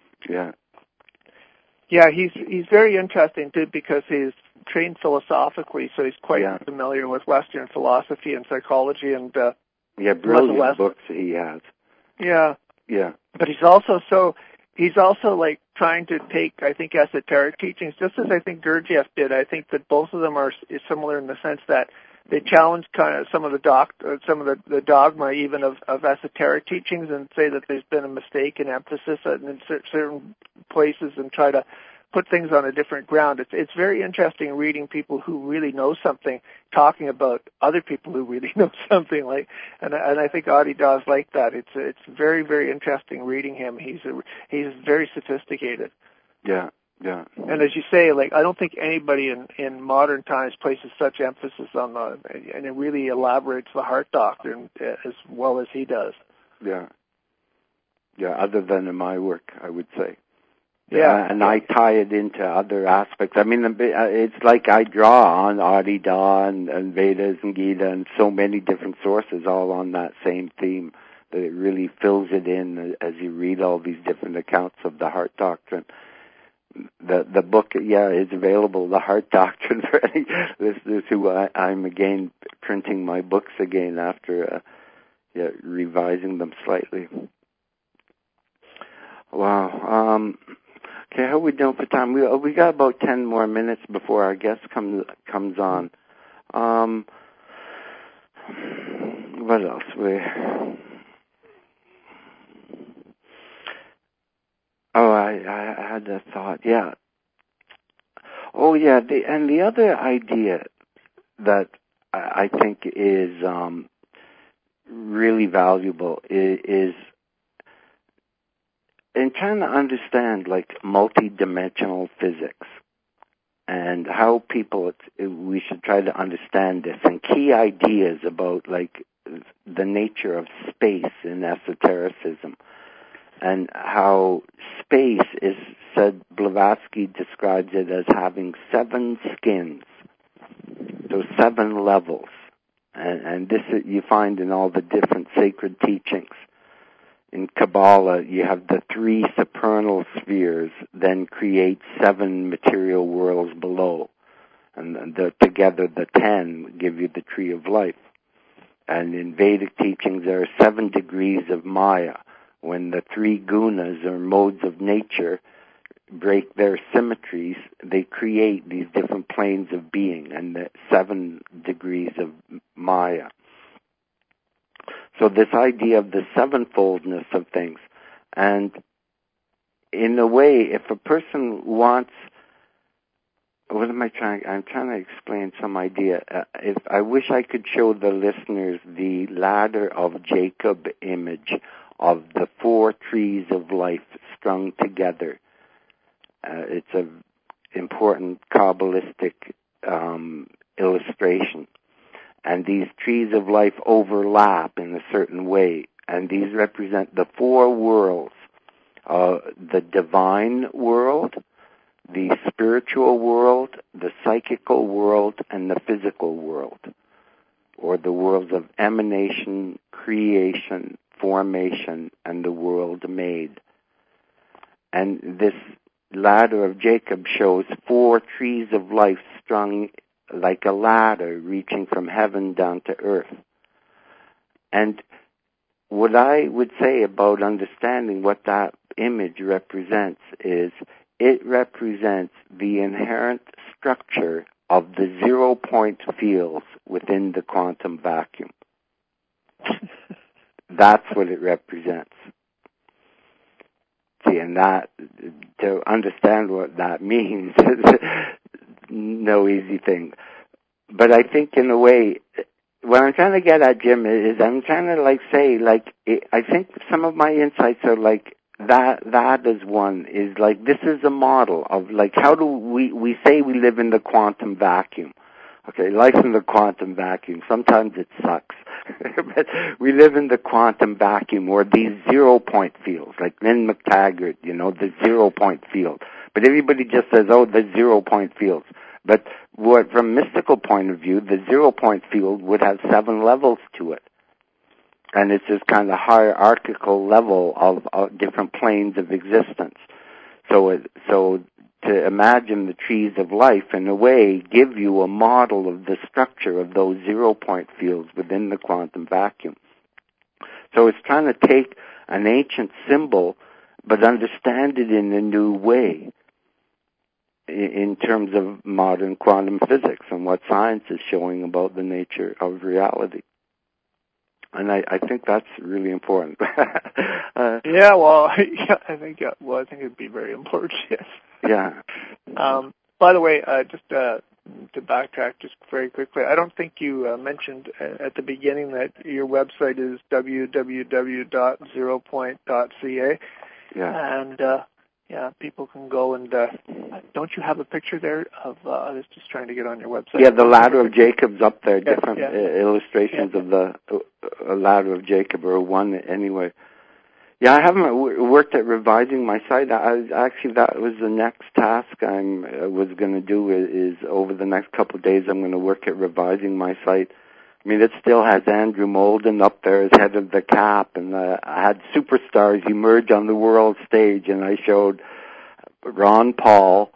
he's very interesting too, because he's trained philosophically, so he's quite familiar with Western philosophy and psychology, and brilliant books he has. But he's also like trying to take, I think, esoteric teachings, just as I think Gurdjieff did. I think that both of them are similar in the sense that they challenge kind of some of the dogma even of esoteric teachings, and say that there's been a mistake in emphasis in certain places, and try to put things on a different ground. It's very interesting reading people who really know something talking about other people who really know something, and I think Adi Da's like that. It's very, very interesting reading him. He's very sophisticated. Yeah. And as you say, I don't think anybody in modern times places such emphasis on and it really elaborates the heart doctrine as well as he does. Yeah. Yeah, other than in my work, I would say. Yeah, and I tie it into other aspects. I mean, it's like I draw on Adi Da and Vedas and Gita and so many different sources, all on that same theme, that it really fills it in as you read all these different accounts of the Heart Doctrine. The book, is available, The Heart Doctrine, for any listeners who I'm again printing my books again after revising them slightly. Wow. Okay, how are we doing for time? We got about 10 more minutes before our guest comes on. What else? I had a thought. Yeah. Oh, yeah. The other idea that I think is really valuable is in trying to understand like multidimensional physics and how we should try to understand this, and key ideas about like the nature of space in esotericism, and how space is said, Blavatsky describes it as having 7 skins, so 7 levels, and this you find in all the different sacred teachings. In Kabbalah, you have the 3 supernal spheres, then create 7 material worlds below. And together, the 10 give you the tree of life. And in Vedic teachings, there are 7 degrees of Maya. When the 3 gunas, or modes of nature, break their symmetries, they create these different planes of being, and the 7 degrees of Maya. So this idea of the sevenfoldness of things, and in a way, if a person wants, I'm trying to explain some idea. If I wish I could show the listeners the ladder of Jacob image of the 4 trees of life strung together. It's an important Kabbalistic illustration. And these trees of life overlap in a certain way. And these represent the 4 worlds, the divine world, the spiritual world, the psychical world, and the physical world, or the worlds of emanation, creation, formation, and the world made. And this ladder of Jacob shows 4 trees of life strung like a ladder reaching from heaven down to earth. And what I would say about understanding what that image represents is it represents the inherent structure of the 0-point fields within the quantum vacuum. That's what it represents. See, and that, to understand what that means, no easy thing. But I think in a way, what I'm trying to get at, Jim, is I'm trying to I think some of my insights are like that is one, is like this is a model of like how do we say we live in the quantum vacuum. Okay, life in the quantum vacuum. Sometimes it sucks. But we live in the quantum vacuum, or these 0-point fields, like Lynn McTaggart, the 0-point field. But everybody just says, the 0-point fields. But from a mystical point of view, the 0-point field would have 7 levels to it. And it's this kind of hierarchical level of different planes of existence. So to imagine the trees of life, in a way, give you a model of the structure of those 0-point fields within the quantum vacuum. So it's trying to take an ancient symbol, but understand it in a new way in terms of modern quantum physics and what science is showing about the nature of reality. And I think that's really important. I think it'd be very important, yes. Yeah. By the way, just to backtrack just very quickly, I don't think you mentioned at the beginning that your website is www.zeropoint.ca. Yeah. And people can go and don't you have a picture there of? I was just trying to get on your website. Yeah, the ladder of Jacob's up there. Different illustrations of the ladder of Jacob, or one anyway. Yeah, I haven't worked at revising my site. That was the next task I was going to do. Is over the next couple of days, I'm going to work at revising my site. I mean, it still has Andrew Molden up there as head of the CAP, and I had superstars emerge on the world stage, and I showed Ron Paul,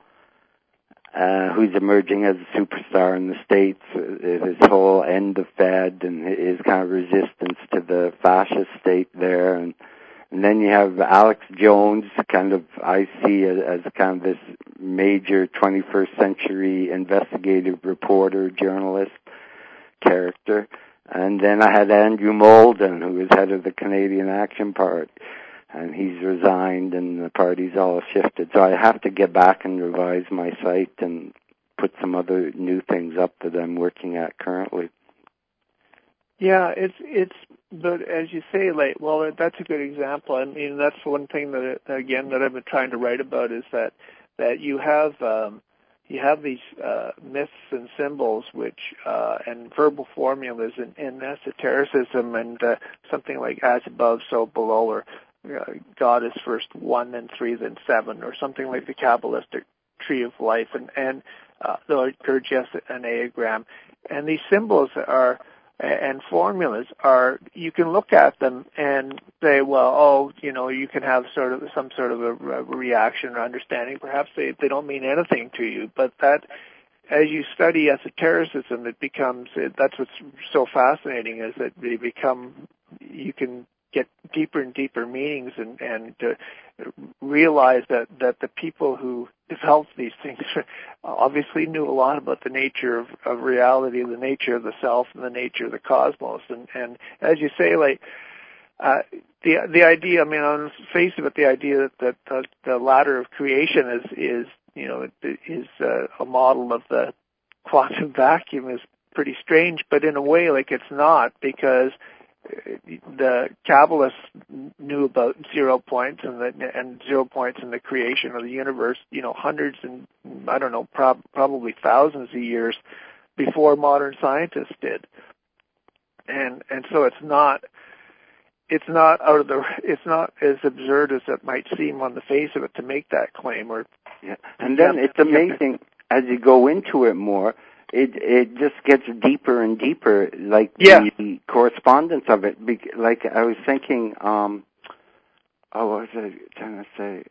who's emerging as a superstar in the States, his whole end of Fed and his kind of resistance to the fascist state there, and then you have Alex Jones, kind of I see as kind of this major 21st century investigative reporter, journalist character. And then I had Andrew Molden, who was head of the Canadian Action Party, and he's resigned and the party's all shifted. So I have to get back and revise my site and put some other new things up that I'm working at currently. Yeah, it's but as you say, like, well, that's a good example. I mean, that's one thing that I've been trying to write about is that you have these myths and symbols, which and verbal formulas in esotericism, and something like as above, so below, or God is first 1, then 3, then 7, or something like the Kabbalistic tree of life, and the Gurdjieff enneagram, and these symbols are. And formulas are, you can look at them and say, well, you can have some sort of a reaction or understanding. Perhaps they don't mean anything to you, but that, as you study esotericism, that's what's so fascinating, is that you can get deeper and deeper meanings and realize that the people who developed these things obviously knew a lot about the nature of reality, the nature of the self, and the nature of the cosmos. And as you say, like, the idea, I mean, on the face of it, the idea that the ladder of creation is a model of the quantum vacuum is pretty strange, but in a way, like, it's not, because the Kabbalists knew about 0 points and 0 points in the creation of the universe, hundreds and probably thousands of years before modern scientists did, and so it's not as absurd as it might seem on the face of it to make that claim. And then it's amazing as you go into it more. It just gets deeper and deeper, like the correspondence of it. Like I was thinking, what was I trying to say?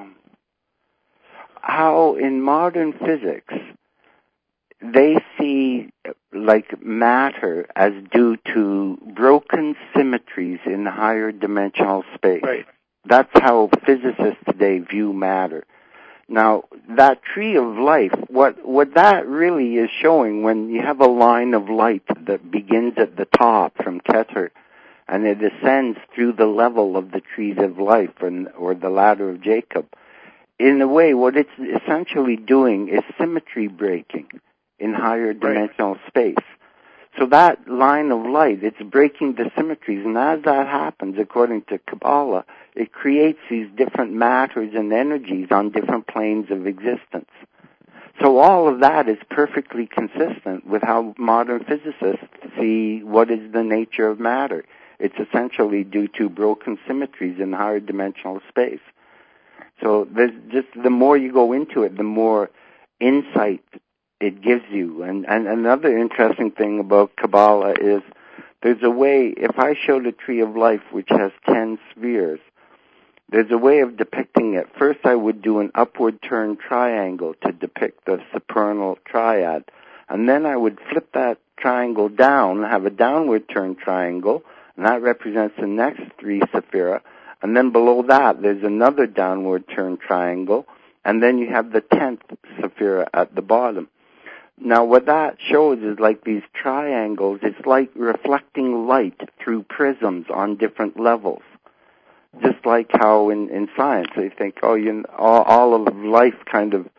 How in modern physics they see like matter as due to broken symmetries in higher dimensional space. Right. That's how physicists today view matter. Now, that tree of life, what that really is showing, when you have a line of light that begins at the top from Keter, and it ascends through the level of the trees of life, or the ladder of Jacob, in a way, what it's essentially doing is symmetry breaking in higher dimensional space. So that line of light, it's breaking the symmetries, and as that happens, according to Kabbalah, it creates these different matters and energies on different planes of existence. So all of that is perfectly consistent with how modern physicists see what is the nature of matter. It's essentially due to broken symmetries in higher dimensional space. So there's just, the more you go into it, the more insight it gives you. And another interesting thing about Kabbalah is there's a way, if I showed a tree of life which has 10 spheres, there's a way of depicting it. First, I would do an upward turn triangle to depict the supernal triad. And then I would flip that triangle down, have a downward turn triangle, and that represents the next 3 sephira. And then below that, there's another downward turn triangle, and then you have the 10th sephira at the bottom. Now, what that shows is like these triangles, it's like reflecting light through prisms on different levels. Just like how in science they think, all of life kind of,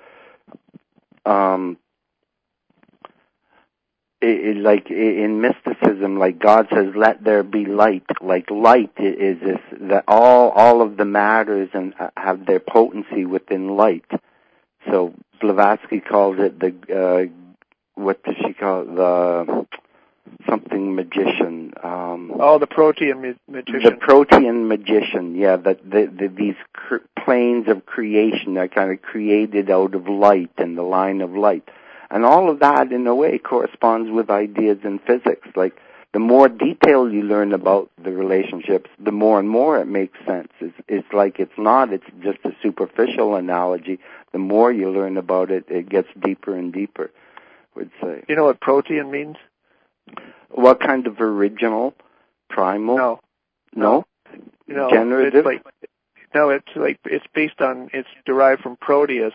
like in mysticism, like God says, let there be light. Like light is this, that all of the matters and have their potency within light. So Blavatsky calls it what does she call it? something magician. The Protean magician. The Protean magician, yeah. These planes of creation are kind of created out of light and the line of light. And all of that, in a way, corresponds with ideas in physics. Like, the more detail you learn about the relationships, the more and more it makes sense. It's like it's just a superficial analogy. The more you learn about it, it gets deeper and deeper, I would say. You know what Protean means? What kind of original? Primal? No. Generative? It's based on, it's derived from Proteus,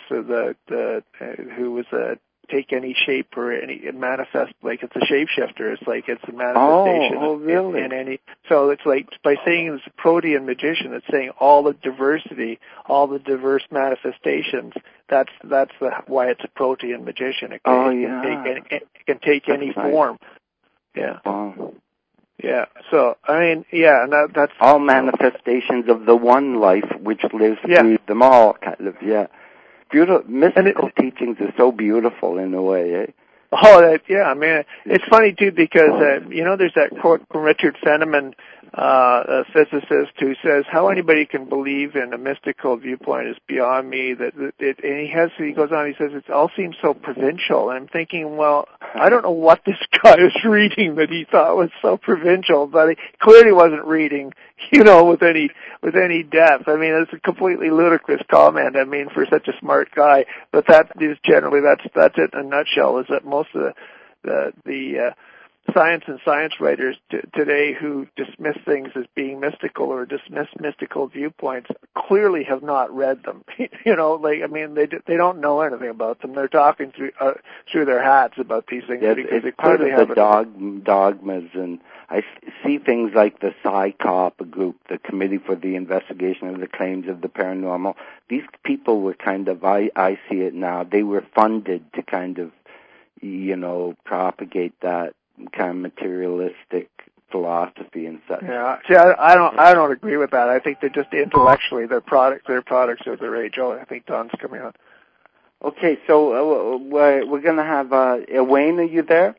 who was a take any shape or any manifest, like it's a shapeshifter. It's like it's a manifestation. Oh, really? In any. So it's like by saying it's a Protean magician, it's saying all the diversity, all the diverse manifestations. That's why it's a Protean magician. It can take any form. Yeah. Wow. Yeah. So and that's all manifestations of the one life which lives through them all. Kind of. Yeah. Beautiful. Mystical teachings are so beautiful in a way, eh? It's funny too because there's that quote from Richard Feynman, a physicist, who says how anybody can believe in a mystical viewpoint is beyond me. He goes on. He says it all seems so provincial. And I'm thinking, well, I don't know what this guy was reading that he thought was so provincial, but he clearly wasn't reading, with any depth. I mean, it's a completely ludicrous comment. I mean, for such a smart guy. But that is generally that's it in a nutshell. Is that most of the science and science writers today who dismiss things as being mystical or dismiss mystical viewpoints clearly have not read them. They don't know anything about them. They're talking through their hats about these things because they clearly have dogmas. And I see things like the PSYCOP group, the Committee for the Investigation of the Claims of the Paranormal. These people were kind of, I see it now, they were funded to kind of, propagate that kind of materialistic philosophy and such. Yeah, see, I don't agree with that. I think they're just intellectually they're products of their age. Oh, I think Don's coming on. Okay, so we're going to have Wayne. Are you there?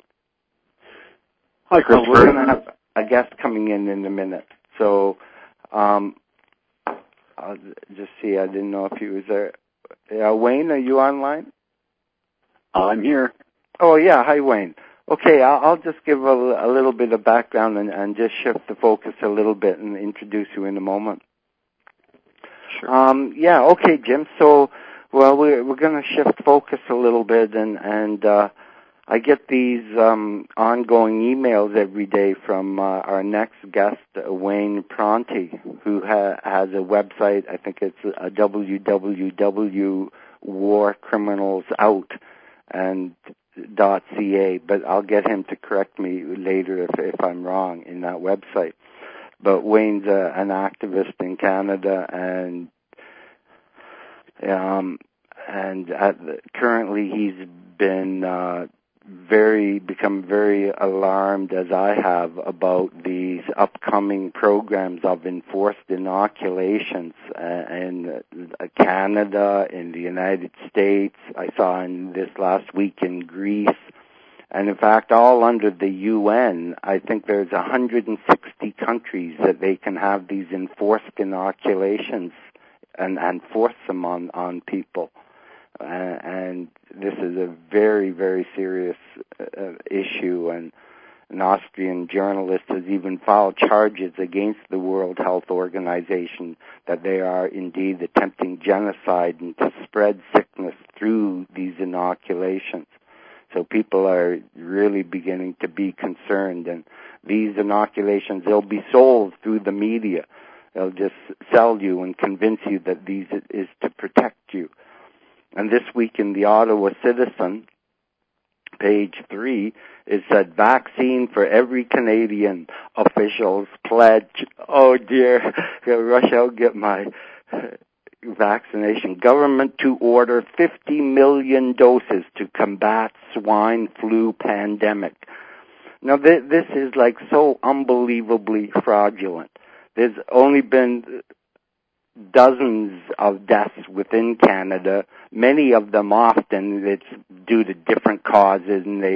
Hi, Christopher. We're going to have a guest coming in a minute. So I'll just see. I didn't know if he was there. Wayne, are you online? I'm here. Oh, yeah. Hi, Wayne. Okay, I'll just give a little bit of background and just shift the focus a little bit and introduce you in a moment. Sure. Okay, Jim. So, we're going to shift focus a little bit, and I get these ongoing emails every day from our next guest, Wayne Pronti, who has a website. I think it's www.warcriminalsout.ca, but I'll get him to correct me later if I'm wrong in that website. But Wayne's an activist in Canada, and currently he's been become very alarmed, as I have, about these upcoming programs of enforced inoculations in Canada, in the United States. I saw in this last week in Greece, and in fact all under the UN. I think there's 160 countries that they can have these enforced inoculations and force them on people. And this is a very, very serious issue, and an Austrian journalist has even filed charges against the World Health Organization that they are indeed attempting genocide and to spread sickness through these inoculations. So people are really beginning to be concerned, and these inoculations, they'll be sold through the media. They'll just sell you and convince you that these is to protect you. And this week in the Ottawa Citizen, page 3, it said, vaccine for every Canadian, officials pledge. Oh dear, rush out, get my vaccination. Government to order 50 million doses to combat swine flu pandemic. Now this is like so unbelievably fraudulent. There's only been dozens of deaths within Canada. Many of them often it's due to different causes, and they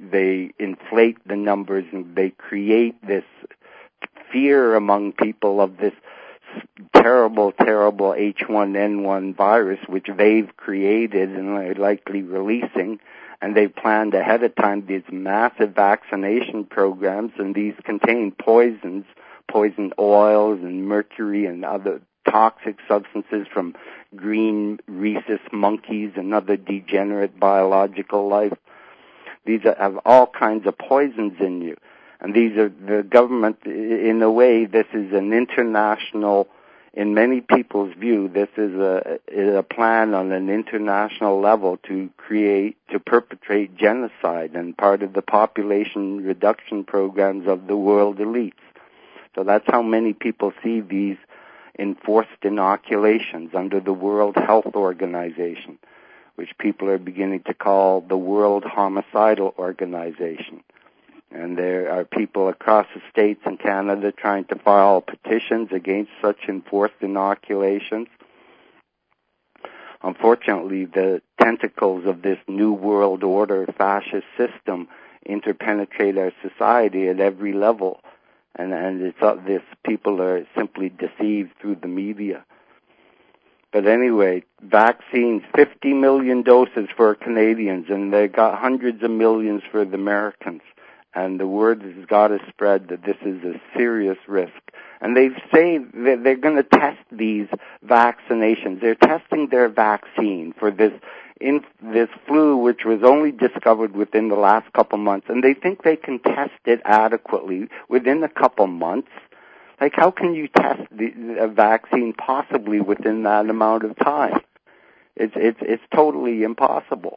they inflate the numbers and they create this fear among people of this terrible H1N1 virus, which they've created and are likely releasing. And they've planned ahead of time these massive vaccination programs, and these contain poison oils and mercury and other toxic substances from green rhesus monkeys and other degenerate biological life. These have all kinds of poisons in you. And these are the government, in a way, this is an international, in many people's view, this is a plan on an international level to perpetrate genocide and part of the population reduction programs of the world elites. So that's how many people see these enforced inoculations under the World Health Organization, which people are beginning to call the World Homicidal Organization. And there are people across the States and Canada trying to file petitions against such enforced inoculations. Unfortunately, the tentacles of this New World Order fascist system interpenetrate our society at every level. And it's this people are simply deceived through the media. But anyway, vaccines, 50 million doses for Canadians, and they got hundreds of millions for the Americans. And the word has got to spread that this is a serious risk. And they say that they're going to test these vaccinations. They're testing their vaccine for this flu, which was only discovered within the last couple months. And they think they can test it adequately within a couple months. Like, how can you test a vaccine possibly within that amount of time? It's totally impossible.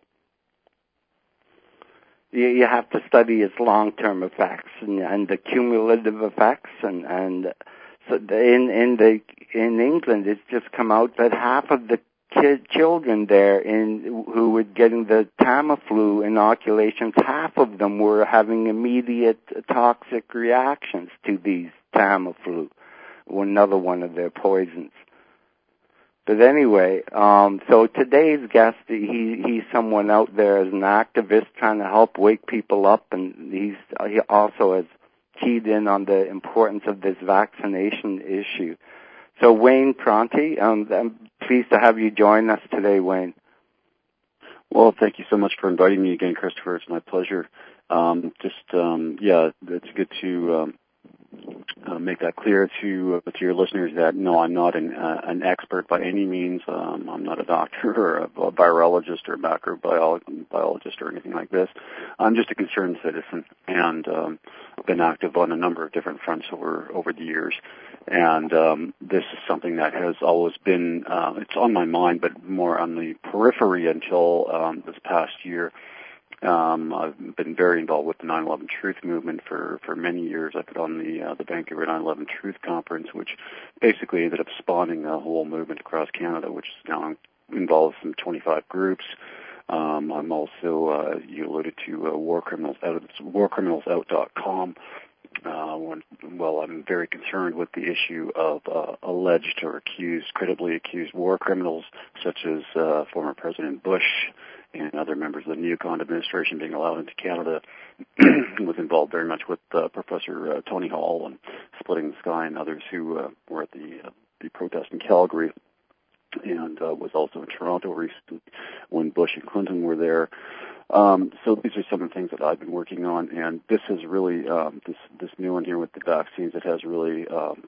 You have to study its long-term effects and the cumulative effects, and so in England, it's just come out that half of the children there who were getting the Tamiflu inoculations, half of them were having immediate toxic reactions to these Tamiflu, another one of their poisons. But anyway, so today's guest, he's someone out there as an activist trying to help wake people up, and he also has keyed in on the importance of this vaccination issue. So Wayne Pronti, I'm pleased to have you join us today, Wayne. Well, thank you so much for inviting me again, Christopher. It's my pleasure. It's good to make that clear to your listeners that no, I'm not an expert by any means. I'm not a doctor or a virologist or a macrobiologist or anything like this. I'm just a concerned citizen, and I've been active on a number of different fronts over the years. And this is something that has always been it's on my mind, but more on the periphery until this past year. I've been very involved with the 9/11 Truth movement for many years. I put on the Vancouver 9/11 Truth Conference, which basically ended up spawning a whole movement across Canada, which now involves some 25 groups. I'm also, you alluded to warcriminalsout.com. I'm very concerned with the issue of alleged or credibly accused war criminals, such as former President Bush and other members of the Neocon administration being allowed into Canada. Was involved very much with Professor Tony Hall and Splitting the Sky and others who were at the protest in Calgary, and was also in Toronto recently when Bush and Clinton were there. So these are some of the things that I've been working on, and this has really, this new one here with the vaccines, it has really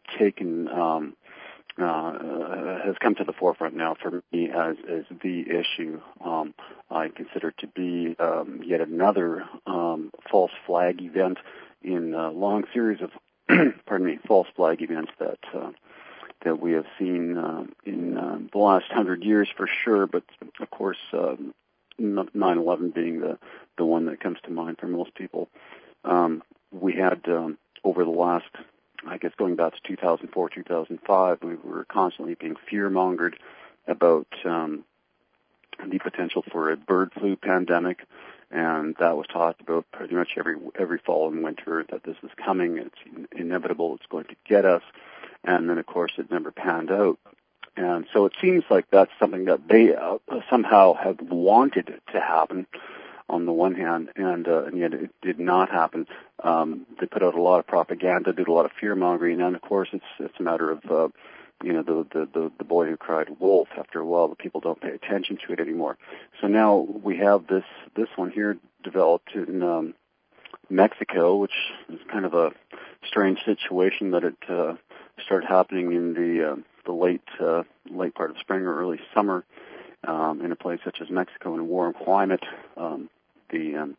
has come to the forefront now for me as the issue. I consider it to be yet another false flag event in a long series of, false flag events that we have seen in the last 100 years for sure, but of course 9/11 being the one that comes to mind for most people. We had over the last, I guess going back to 2004, 2005, we were constantly being fear-mongered about the potential for a bird flu pandemic, and that was talked about pretty much every fall and winter, that this is coming, it's inevitable, it's going to get us, and then of course it never panned out. And so it seems like that's something that they somehow have wanted to happen. on the one hand, and yet it did not happen. They put out a lot of propaganda, did a lot of fear mongering, and of course it's a matter of the boy who cried wolf. After a while, the people don't pay attention to it anymore. So now we have this one here developed in Mexico, which is kind of a strange situation that it started happening in the late part of spring or early summer in a place such as Mexico in a warm climate. The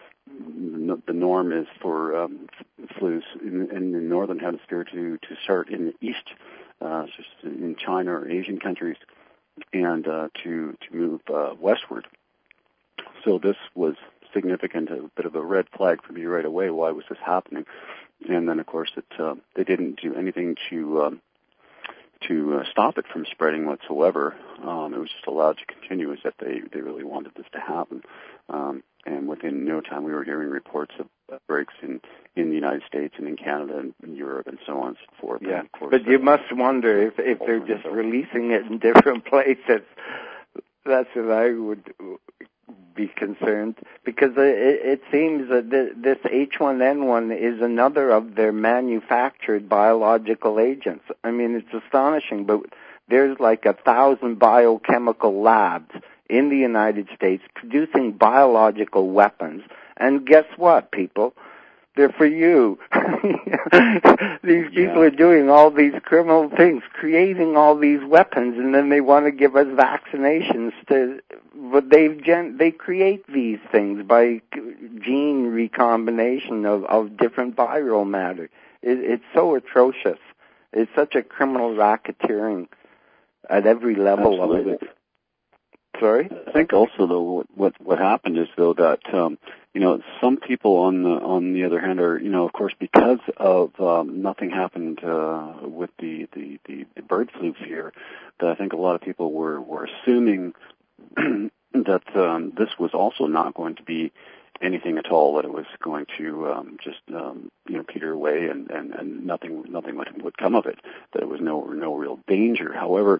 norm is for flus in the northern hemisphere to start in the east, in China or Asian countries, and to move westward. So this was significant, a bit of a red flag for me right away. Why was this happening? And then, of course, they didn't do anything to stop it from spreading whatsoever. It was just allowed to continue as if they really wanted this to happen. And within no time, we were hearing reports of outbreaks in the United States and in Canada and in Europe and so on and so forth. Yeah, and of course, but you must wonder if they're just releasing it in different places. That's what I would be concerned, because it seems that this H1N1 is another of their manufactured biological agents. I mean, it's astonishing, but there's like 1,000 biochemical labs in the United States producing biological weapons. And guess what, people? They're for you. These people are doing all these criminal things, creating all these weapons, and then they want to give us vaccinations but they create these things by gene recombination of different viral matter. It's so atrocious. It's such a criminal racketeering at every level. Absolutely. Of it. Sorry? I think also though what happened is though that some people on the other hand are of course because of nothing happened with the bird flu fear, that I think a lot of people were assuming that this was also not going to be anything at all, that it was going to just peter away and nothing would come of it, that it was no real danger. However,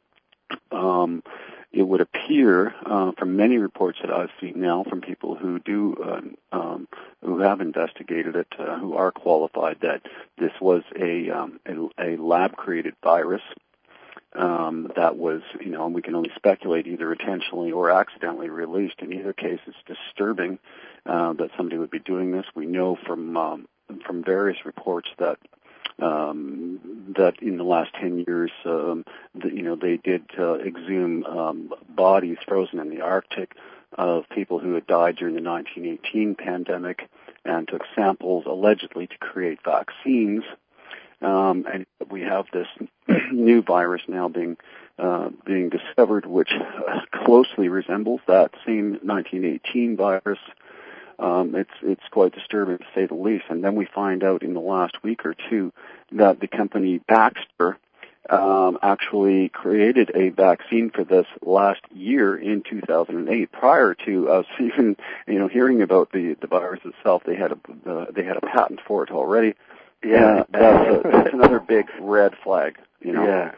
it would appear from many reports that I've seen now from people who who have investigated it, who are qualified, that this was a lab created virus that was, and we can only speculate, either intentionally or accidentally released. In either case, it's disturbing that somebody would be doing this. We know from various reports that in the last 10 years, they did exhume bodies frozen in the Arctic of people who had died during the 1918 pandemic, and took samples allegedly to create vaccines. And we have this new virus now being discovered, which closely resembles that same 1918 virus. It's quite disturbing, to say the least. And then we find out in the last week or two that the company Baxter actually created a vaccine for this last year in 2008. Prior to us even hearing about the virus itself, they had a patent for it already. Yeah, that's another big red flag. Yeah.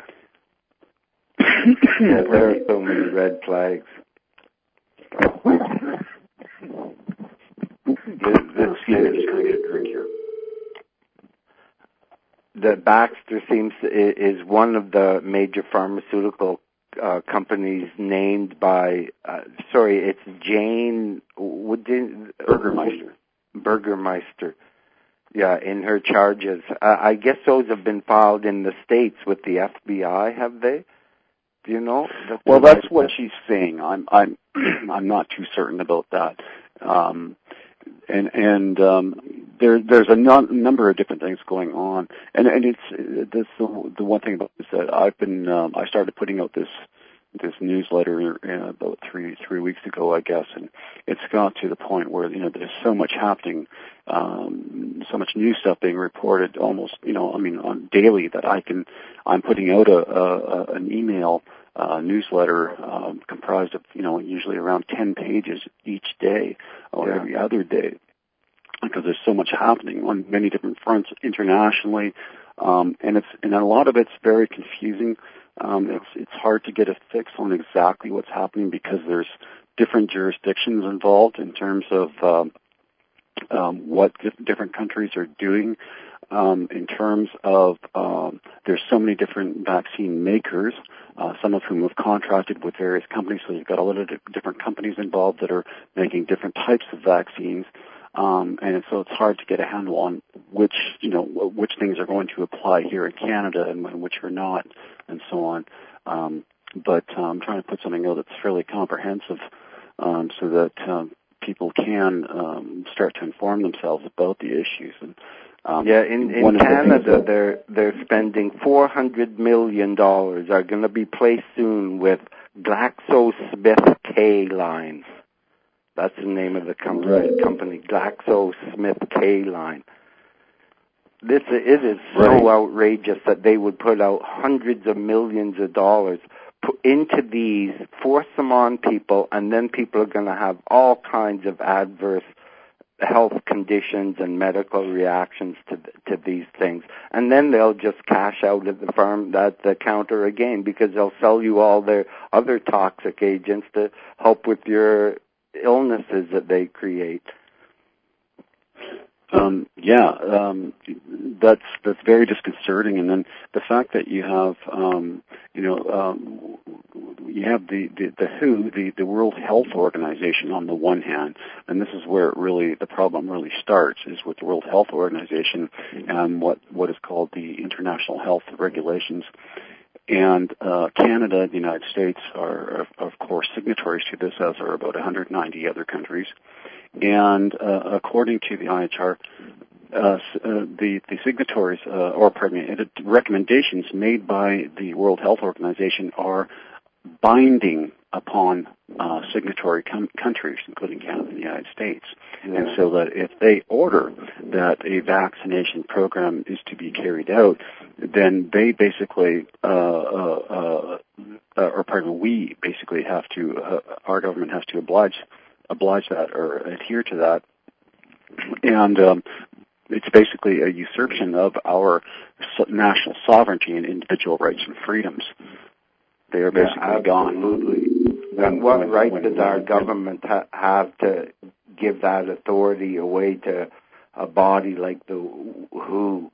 Yeah, there are so many red flags. Just gonna get a drink here. The Baxter is one of the major pharmaceutical companies named by. It's Jane Burgermeister. Yeah, in her charges. I guess those have been filed in the States with the FBI, have they? Do you know? Well, that's what she's saying. I'm not too certain about that. There's a number of different things going on, and it's the one thing about this that I started putting out this newsletter about three weeks ago, I guess, and it's got to the point where there's so much happening, so much new stuff being reported almost on daily, that I'm putting out an email newsletter comprised of usually around 10 pages each day or every other day, because there's so much happening on many different fronts internationally, and a lot of it's very confusing. It's hard to get a fix on exactly what's happening, because there's different jurisdictions involved in terms of what different countries are doing. In terms of there's so many different vaccine makers, some of whom have contracted with various companies, so you've got a lot of different companies involved that are making different types of vaccines, and so it's hard to get a handle on which things are going to apply here in Canada and which are not, and so on. But I'm trying to put something out that's fairly comprehensive, so that people can start to inform themselves about the issues. And in Canada, they're spending $400 million. Are going to be placed soon with GlaxoSmithKline. That's the name of the company, GlaxoSmithKline. It is so outrageous that they would put out hundreds of millions of dollars into these, force them on people, and then people are going to have all kinds of adverse health conditions and medical reactions to these things, and then they'll just cash out at the counter again, because they'll sell you all their other toxic agents to help with your illnesses that they create. That's very disconcerting. And then the fact that you have you have the WHO, the World Health Organization, on the one hand, and this is where the problem really starts, is with the World Health Organization and what is called the International Health Regulations. And Canada and the United States are, of course, signatories to this, as are about 190 other countries. And according to the IHR, the signatories, the recommendations made by the World Health Organization are binding upon signatory countries, including Canada and the United States. Yeah. And so that if they order that a vaccination program is to be carried out, then they basically, we basically have to, our government has to oblige that or adhere to that. And it's basically a usurpation of our national sovereignty and individual rights and freedoms. They are basically gone. Absolutely. And what right does our government have to give that authority away to a body like the WHO?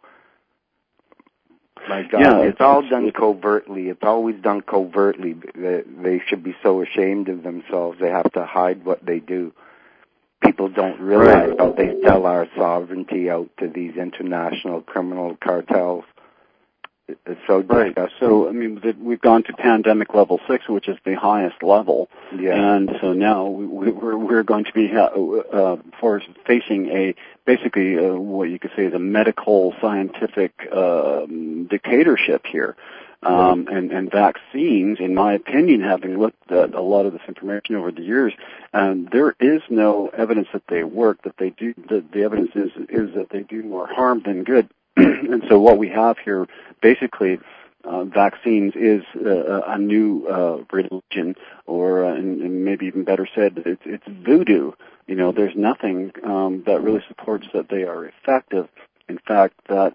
My God, it's all done covertly. It's always done covertly. They should be so ashamed of themselves. They have to hide what they do. People don't realize how they sell our sovereignty out to these international criminal cartels. It's so disgusting. So, I mean, we've gone to pandemic level 6, which is the highest level. Yeah. And so now we're going to be facing basically what you could say is a medical scientific dictatorship here. And vaccines, in my opinion, having looked at a lot of this information over the years, there is no evidence that they work, that they do. The evidence is that they do more harm than good. And so what we have here, basically, vaccines is a new religion, or and maybe even better said, it's voodoo. You know, there's nothing that really supports that they are effective. In fact, that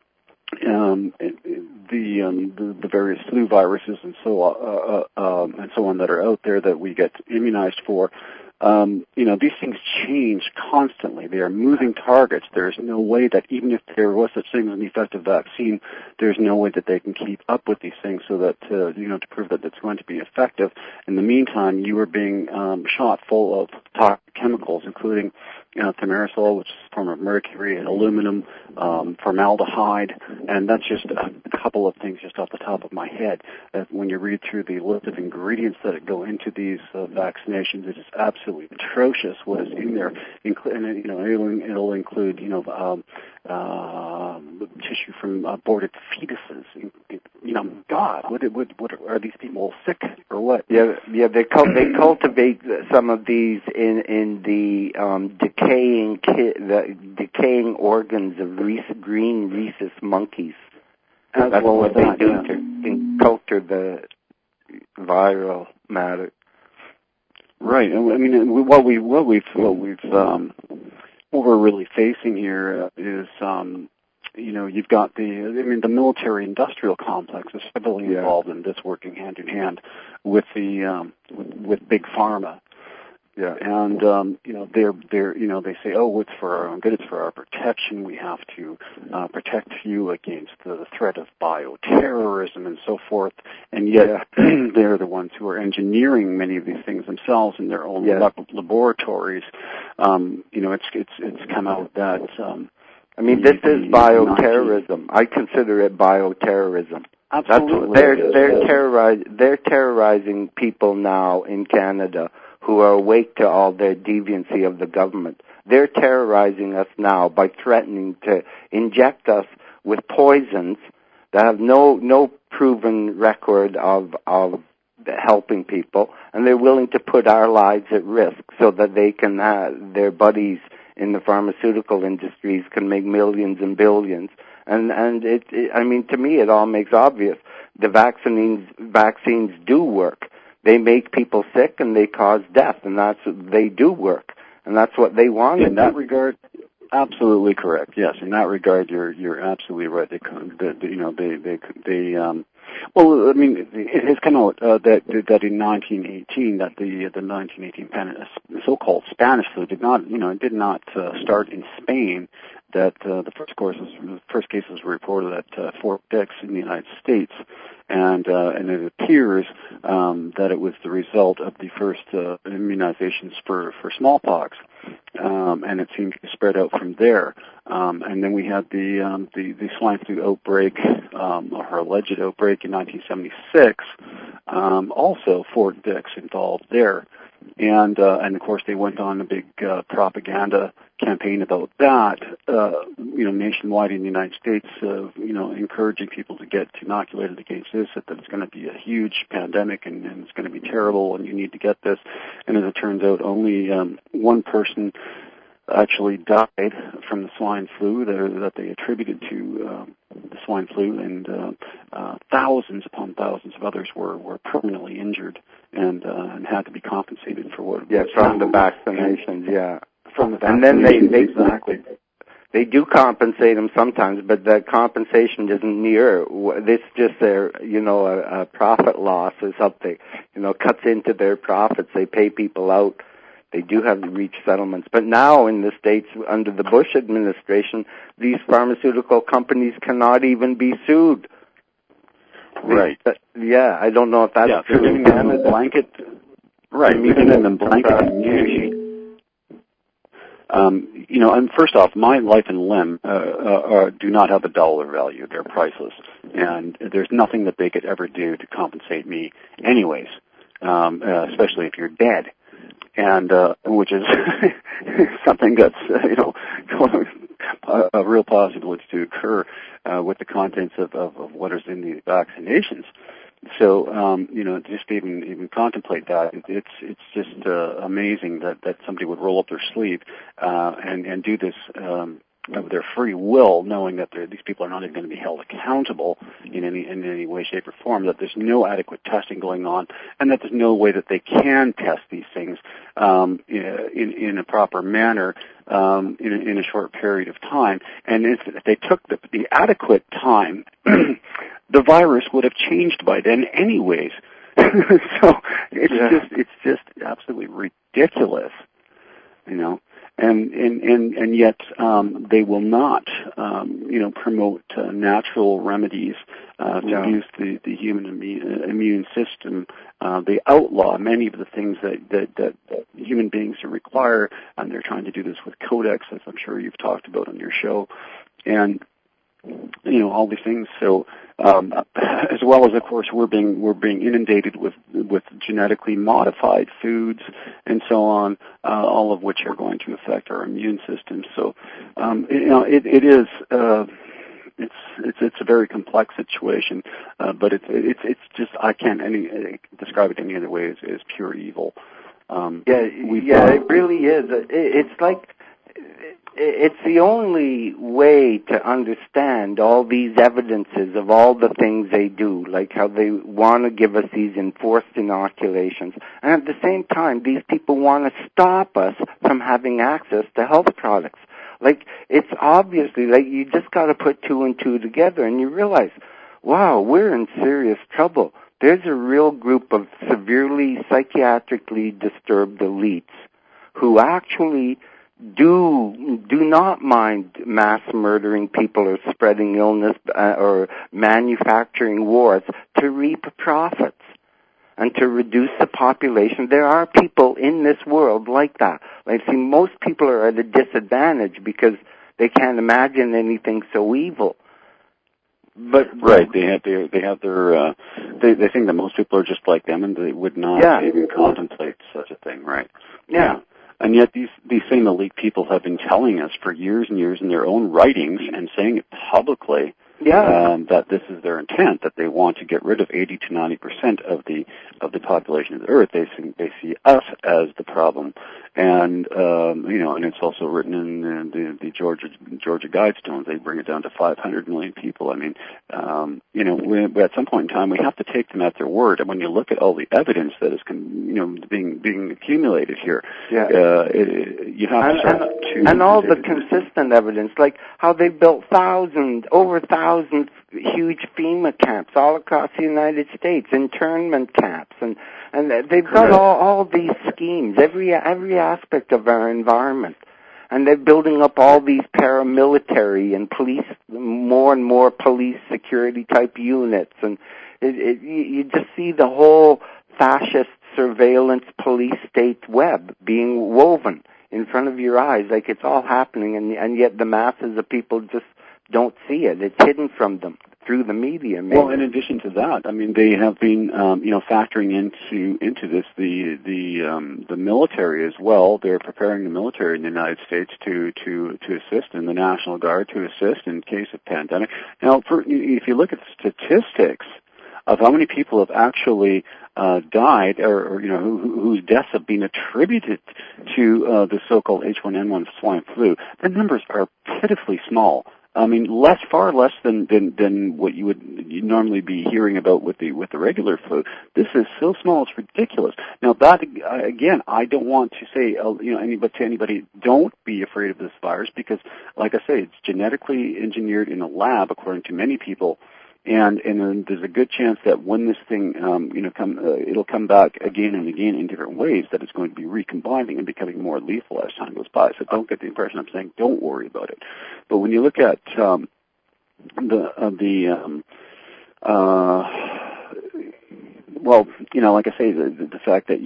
the various flu viruses and so on that are out there that we get immunized for, these things change constantly. They are moving targets. There's no way that even if there was such thing as an effective vaccine, there's no way that they can keep up with these things so that, to prove that it's going to be effective. In the meantime, you are being shot full of toxic chemicals, including thimerosal, which is a form of mercury, and aluminum, formaldehyde, and that's just a couple of things just off the top of my head. When you read through the list of ingredients that go into these vaccinations, it is absolutely atrocious what is in there. It'll include tissue from aborted fetuses. God, what are these people sick or what? Yeah. They cultivate some of these in the decaying organs of green rhesus monkeys. That's what they do to culture the viral matter. Right. I mean, what we're really facing here is, you've got the military-industrial complex is heavily involved in this, working hand in hand with with big pharma, Yeah. And they say, oh, it's for our own good, it's for our protection. We have to protect you against the threat of bioterrorism and so forth. And yet they're the ones who are engineering many of these things themselves in their own laboratories. It's come out that this is bioterrorism. I consider it bioterrorism. Absolutely. They're terrorizing people now in Canada who are awake to all their deviancy of the government. They're terrorizing us now by threatening to inject us with poisons that have no proven record of helping people, and they're willing to put our lives at risk so that they can their buddies in the pharmaceutical industries can make millions and billions. And to me, it all makes obvious. The vaccines do work. They make people sick and they cause death, and they do work, and that's what they want. In that regard, absolutely correct. Yes, in that regard, you're absolutely right. It has come out that in 1918 that the 1918 so-called Spanish flu did not start in Spain. That the first cases were reported at Fort Dix in the United States, and it appears that it was the result of the first immunizations for smallpox, and it seemed to spread out from there. And then we had the swine flu outbreak, or alleged outbreak in 1976. Also Fort Dix involved there. And of course they went on a big propaganda campaign about that, nationwide in the United States, encouraging people to get inoculated against this, that it's going to be a huge pandemic and it's going to be terrible and you need to get this. And as it turns out, only one person actually died from the swine flu that they attributed to the swine flu, and thousands upon thousands of others were permanently injured and had to be compensated for what. Yeah, from the vaccinations. Yeah, from the vaccinations. And then they exactly. They do compensate them sometimes, but the compensation isn't near. It's just their, a profit loss or something. Cuts into their profits. They pay people out. They do have to reach settlements. But now in the States, under the Bush administration, these pharmaceutical companies cannot even be sued. Right. I don't know if that's true. They're giving them a blanket. Right. They're giving them blanket immunity. And first off, my life and limb do not have a dollar value. They're priceless. And there's nothing that they could ever do to compensate me anyways, especially if you're dead. And which is something that's a real possibility to occur with the contents of what is in the vaccinations. So just even contemplate that, it's just amazing that somebody would roll up their sleeve and do this of their free will, knowing that these people are not even going to be held accountable in any way, shape, or form, that there's no adequate testing going on, and that there's no way that they can test these things in a proper manner in a short period of time. And if they took the adequate time, the virus would have changed by then anyways. So it's just absolutely ridiculous, And yet they will not, promote natural remedies to use the human immune system. They outlaw many of the things that human beings require, and they're trying to do this with Codex, as I'm sure you've talked about on your show, and all these things. So as well as, of course, we're being inundated with genetically modified foods and so on, all of which are going to affect our immune system. So it is it's a very complex situation, but it's just, I can't describe it any other way as pure evil. It really is. It's like, it's the only way to understand all these evidences of all the things they do, like how they want to give us these enforced inoculations. And at the same time, these people want to stop us from having access to health products. Like, it's obviously, like, you just got to put two and two together and you realize, wow, we're in serious trouble. There's a real group of severely psychiatrically disturbed elites who actually do not mind mass murdering people or spreading illness or manufacturing wars to reap profits and to reduce the population. There are people in this world like that. I see most people are at a disadvantage because they can't imagine anything so evil. But right, they have their they think that most people are just like them, and they would not even contemplate such a thing, right? Yeah. And yet these same elite people have been telling us for years and years in their own writings and saying it publicly that this is their intent, that they want to get rid of 80 to 90% of the population of the Earth. They see us as the problem, and and it's also written in the Georgia Guidestones. They bring it down to 500 million people. I mean, at some point in time we have to take them at their word. And when you look at all the evidence that is being accumulated here, you have to start to and all the consistent evidence, like how they built over thousands huge FEMA camps all across the United States, internment camps, and they've got all these schemes, every aspect of our environment, and they're building up all these paramilitary and police, more and more police security type units, and you just see the whole fascist surveillance police state web being woven in front of your eyes, like it's all happening, and yet the masses of people just don't see it. It's hidden from them through the media. Maybe. Well, in addition to that, I mean, they have been, factoring into this the military as well. They're preparing the military in the United States to assist, in the National Guard to assist in case of pandemic. Now, if you look at the statistics of how many people have actually died, or whose deaths have been attributed to the so-called H1N1 swine flu, the numbers are pitifully small. I mean, far less than what you would normally be hearing about with the regular flu. This is so small, it's ridiculous. Now, that again, I don't want to say anybody don't be afraid of this virus, because, like I say, it's genetically engineered in a lab, according to many people. And there's a good chance that when this thing, it'll come back again and again in different ways, that it's going to be recombining and becoming more lethal as time goes by. So don't get the impression I'm saying don't worry about it. But when you look at the fact that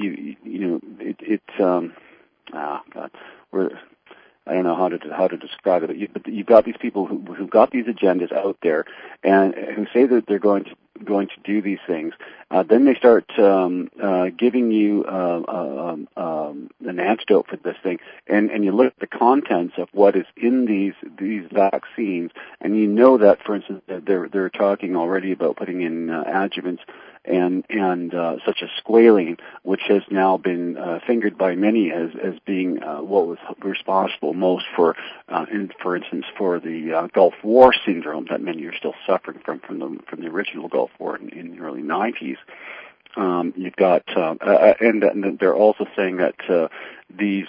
I don't know how to describe it. But you've got these people who've got these agendas out there, and who say that they're going to do these things. Then they start giving you an antidote for this thing, and you look at the contents of what is in these vaccines, and you know that, for instance, they're talking already about putting in adjuvants and such as squalene, which has now been fingered by many as being what was responsible most for instance, for the Gulf War syndrome that many are still suffering from the original Gulf War in the early 90s. You've got, and they're also saying that these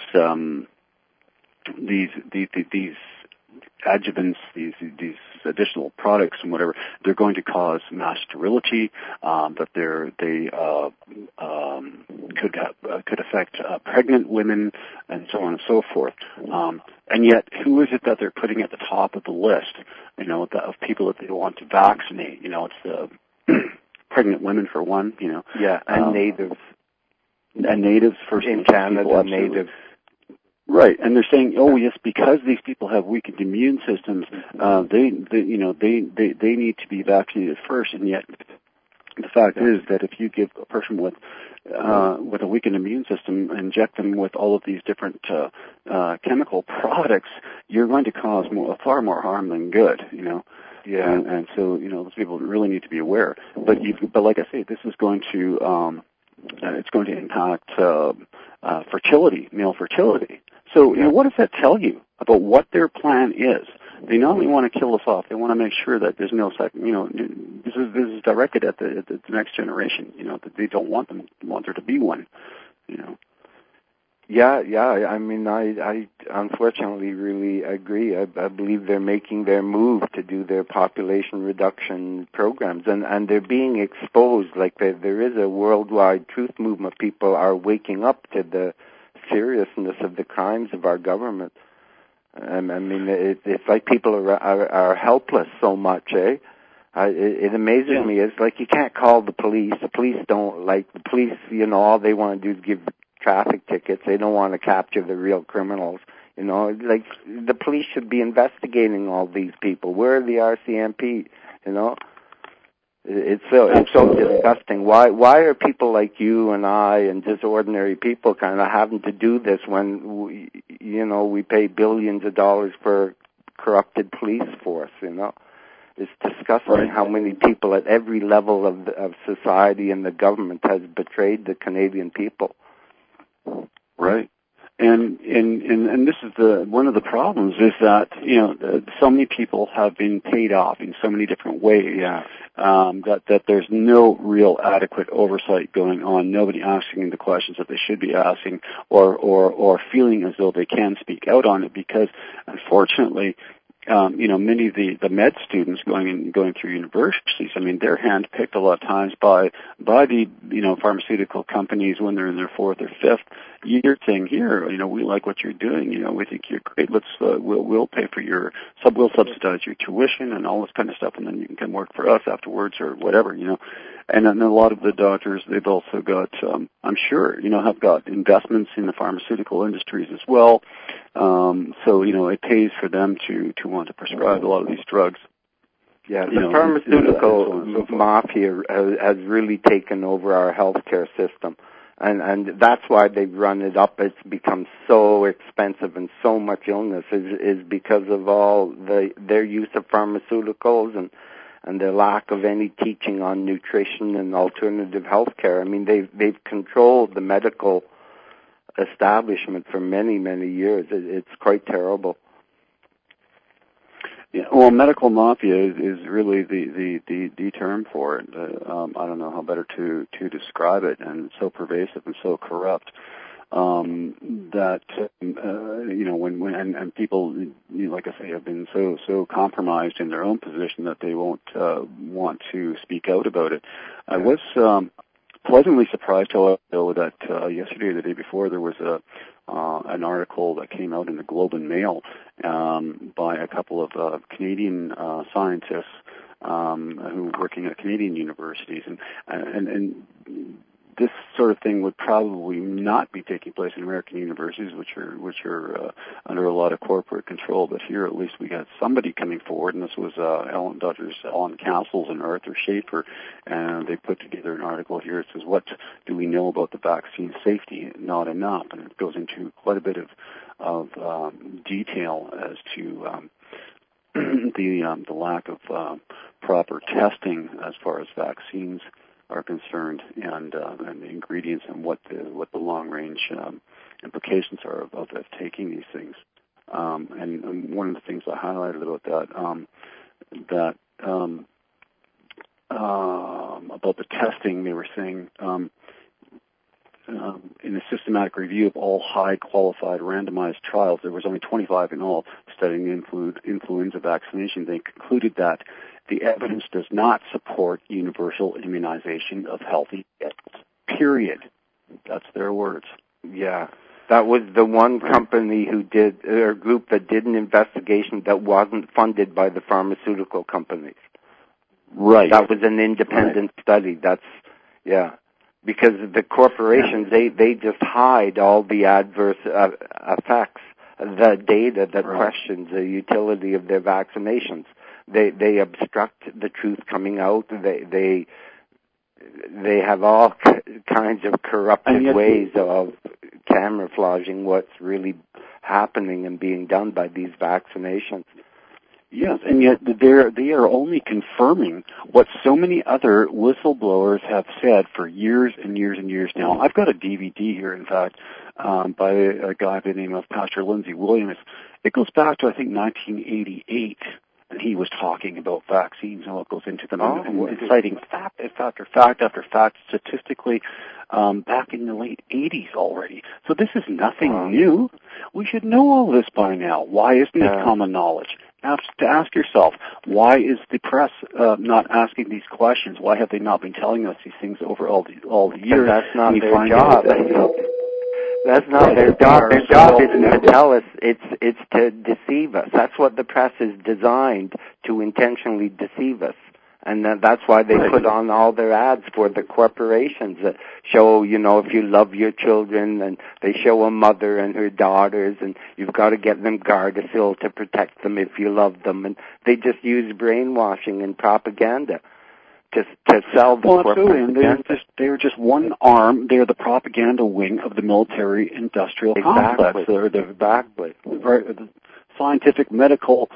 adjuvants, these additional products and whatever, they're going to cause mass sterility, that they could affect pregnant women, and so on and so forth. And yet, who is it that they're putting at the top of the list? Of people that they want to vaccinate. It's the pregnant women for one. Yeah, and natives. And natives first in Canada, people, natives. Right, and they're saying, oh yes, because these people have weakened immune systems, they need to be vaccinated first. And yet, the fact is that if you give a person with a weakened immune system, inject them with all of these different chemical products, you're going to cause far more harm than good. Yeah. And so those people really need to be aware. But like I say, this is going to it's going to impact fertility, male fertility. So, what does that tell you about what their plan is? They not only want to kill us off, they want to make sure that there's no this is directed at the next generation, that they don't want there to be one, Yeah, I mean, I unfortunately really agree. I believe they're making their move to do their population reduction programs, and they're being exposed. Like there is a worldwide truth movement. People are waking up to the seriousness of the crimes of our government. I mean, it's like people are helpless so much, eh? It amazes me. It's like you can't call the police. The police don't, like, the police, you know, all they want to do is give traffic tickets. They don't want to capture the real criminals. You know, like, the police should be investigating all these people. Where are the RCMP? You know? It's so disgusting. Why are people like you and I and just ordinary people kind of having to do this when we pay billions of dollars for corrupted police force? You know, it's disgusting how many people at every level of society and the government has betrayed the Canadian people. Right. And this is one of the problems is that, so many people have been paid off in so many different ways. Yeah. That there's no real adequate oversight going on. Nobody asking the questions that they should be asking, or feeling as though they can speak out on it, because unfortunately, many of the med students going through universities, I mean, they're handpicked a lot of times by the pharmaceutical companies when they're in their fourth or fifth year, saying, here, we like what you're doing, we think you're great. Let's we'll pay for we'll subsidize your tuition and all this kind of stuff, and then you can come work for us afterwards or whatever, And then a lot of the doctors, they've also got, I'm sure, have got investments in the pharmaceutical industries as well. So, it pays for them to want to prescribe a lot of these drugs. Yeah, the pharmaceutical mafia has really taken over our healthcare system. And that's why they've run it up. It's become so expensive and so much illness is because of all their use of pharmaceuticals and the lack of any teaching on nutrition and alternative health care. I mean, they've controlled the medical establishment for many, many years. It's quite terrible. Yeah, well, medical mafia is really the term for it. I don't know how better to describe it, and it's so pervasive and so corrupt that when people, like I say, have been so compromised in their own position that they won't want to speak out about it. I was pleasantly surprised, though, that yesterday or the day before there was an article that came out in the Globe and Mail by a couple of Canadian scientists who are working at Canadian universities, and this sort of thing would probably not be taking place in American universities, which are under a lot of corporate control. But here, at least, we got somebody coming forward, and this was Drs. Alan Castles and Arthur Schaefer, and they put together an article here. It says, "What do we know about the vaccine safety? Not enough," and it goes into quite a bit of detail as to the lack of proper testing as far as vaccines are concerned, and the ingredients and what the long range implications are of taking these things. And one of the things I highlighted about that about the testing, they were saying in a systematic review of all high qualified randomized trials, there was only 25 in all studying influenza vaccination. They concluded that the evidence does not support universal immunization of healthy adults, period. That's their words. Yeah. That was the one company or group that did an investigation that wasn't funded by the pharmaceutical companies. Right. That was an independent study. Because the corporations, they just hide all the adverse effects, the data that questions the utility of their vaccinations. They obstruct the truth coming out. They have all kinds of corrupted ways of camouflaging what's really happening and being done by these vaccinations. Yes, and yet they are only confirming what so many other whistleblowers have said for years and years and years now. I've got a DVD here, in fact, by a guy by the name of Pastor Lindsey Williams. It goes back to, I think, 1988. And he was talking about vaccines and what goes into them, and citing fact after fact after fact statistically back in the late 80s already. So this is nothing new. We should know all this by now. Why isn't it common knowledge? Have to ask yourself, why is the press not asking these questions? Why have they not been telling us these things over all the years? That's not their job. That's not their job. Their job isn't to tell us. It's to deceive us. That's what the press is designed to intentionally deceive us. And that's why they put on all their ads for the corporations that show, if you love your children, and they show a mother and her daughters, and you've got to get them Gardasil to protect them if you love them. And they just use brainwashing and propaganda to sell the corporate. And they're just one arm. They're the propaganda wing of the military-industrial complex. They're the scientific, medical,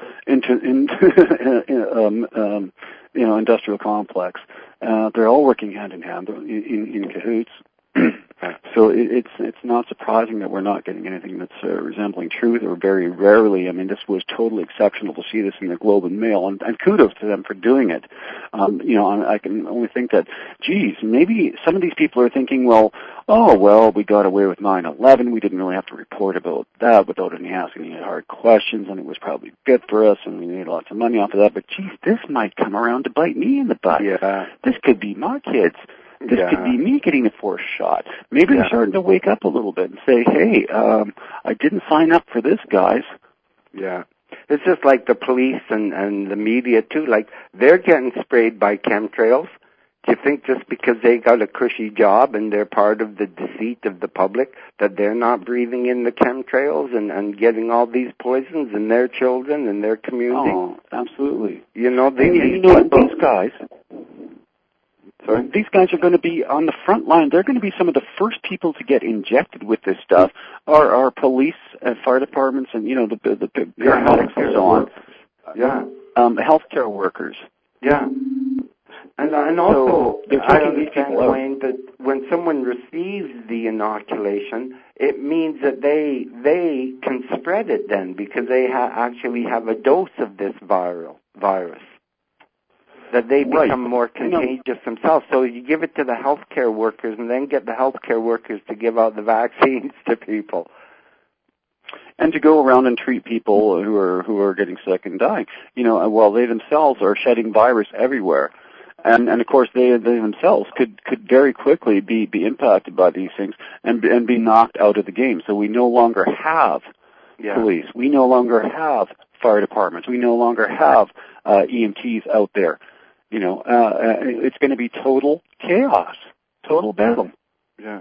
industrial complex. They're all working hand in hand in cahoots. So it's not surprising that we're not getting anything that's resembling truth, or very rarely. I mean, this was totally exceptional to see this in the Globe and Mail, and kudos to them for doing it. I can only think that, geez, maybe some of these people are thinking, we got away with 9/11. We didn't really have to report about that without asking any hard questions, and it was probably good for us, and we made lots of money off of that. But geez, this might come around to bite me in the butt. Yeah. This could be my kids. This could be me getting a fourth shot. Maybe they're starting to wake up a little bit and say, hey, I didn't sign up for this, guys. Yeah. It's just like the police and the media, too. Like, they're getting sprayed by chemtrails. Do you think just because they got a cushy job and they're part of the deceit of the public that they're not breathing in the chemtrails and getting all these poisons in their children and their community? Oh, absolutely. These guys... Sorry? These guys are going to be on the front line. They're going to be some of the first people to get injected with this stuff. Our police and fire departments and, the paramedics and so on. Yeah. Healthcare workers. Yeah. And also, I understand, Wayne, that when someone receives the inoculation, it means that they can spread it then because they actually have a dose of this virus. That they become more contagious themselves. So you give it to the healthcare workers and then get the healthcare workers to give out the vaccines to people. And to go around and treat people who are getting sick and dying. While they themselves are shedding virus everywhere. And of course they themselves could very quickly be impacted by these things and be knocked out of the game. So we no longer have police. We no longer have fire departments. We no longer have EMTs out there. It's going to be total chaos, total bedlam. Yeah.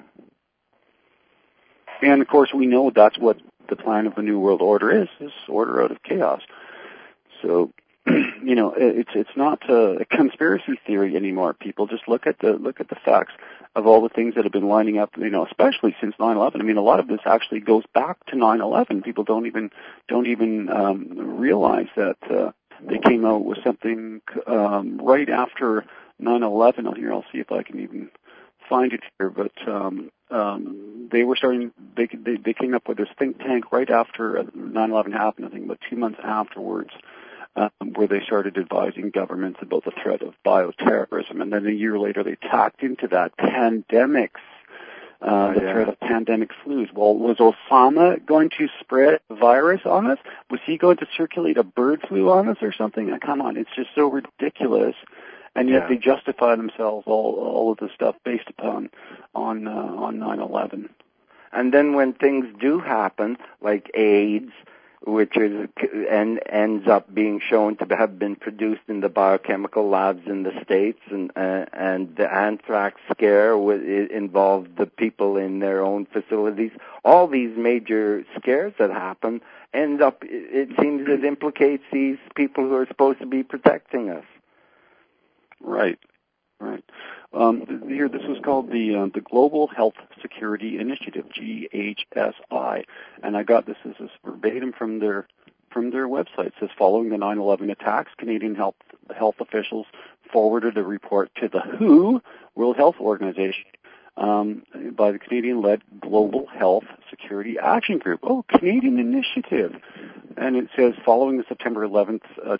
And of course, we know that's what the plan of the New World Order is order out of chaos. So, it's not a conspiracy theory anymore. People just look at the facts of all the things that have been lining up. Especially since 9/11. I mean, a lot of this actually goes back to 9/11. People don't even realize that. They came out with something right after 9/11. I'll see if I can even find it here. But they were starting. They came up with this think tank right after 9/11 happened. I think about 2 months afterwards, where they started advising governments about the threat of bioterrorism. And then a year later, they tacked into that pandemics. The threat of pandemic flus. Well, was Osama going to spread a virus on us? Was he going to circulate a bird flu on us or something? Come on, it's just so ridiculous. And yet they justify themselves all of the stuff based upon on 9/11. And then when things do happen, like AIDS, which ends up being shown to have been produced in the biochemical labs in the States, and the anthrax scare involved the people in their own facilities. All these major scares that happen end up, it seems, it implicates these people who are supposed to be protecting us. Right. Here, this was called the Global Health Security Initiative, GHSI, and I got this as verbatim from their website. It says, following the 9/11 attacks, Canadian health officials forwarded a report to the WHO, World Health Organization, by the Canadian-led Global Health Security Action Group. Oh, Canadian initiative. And it says, following the September 11th,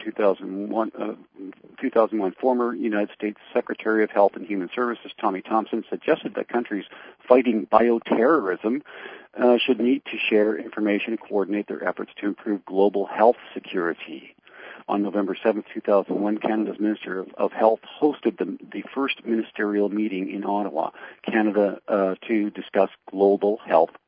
2001, former United States Secretary of Health and Human Services, Tommy Thompson, suggested that countries fighting bioterrorism should meet to share information and coordinate their efforts to improve global health security. On November 7th, 2001, Canada's Minister of Health hosted the first ministerial meeting in Ottawa, Canada, to discuss global health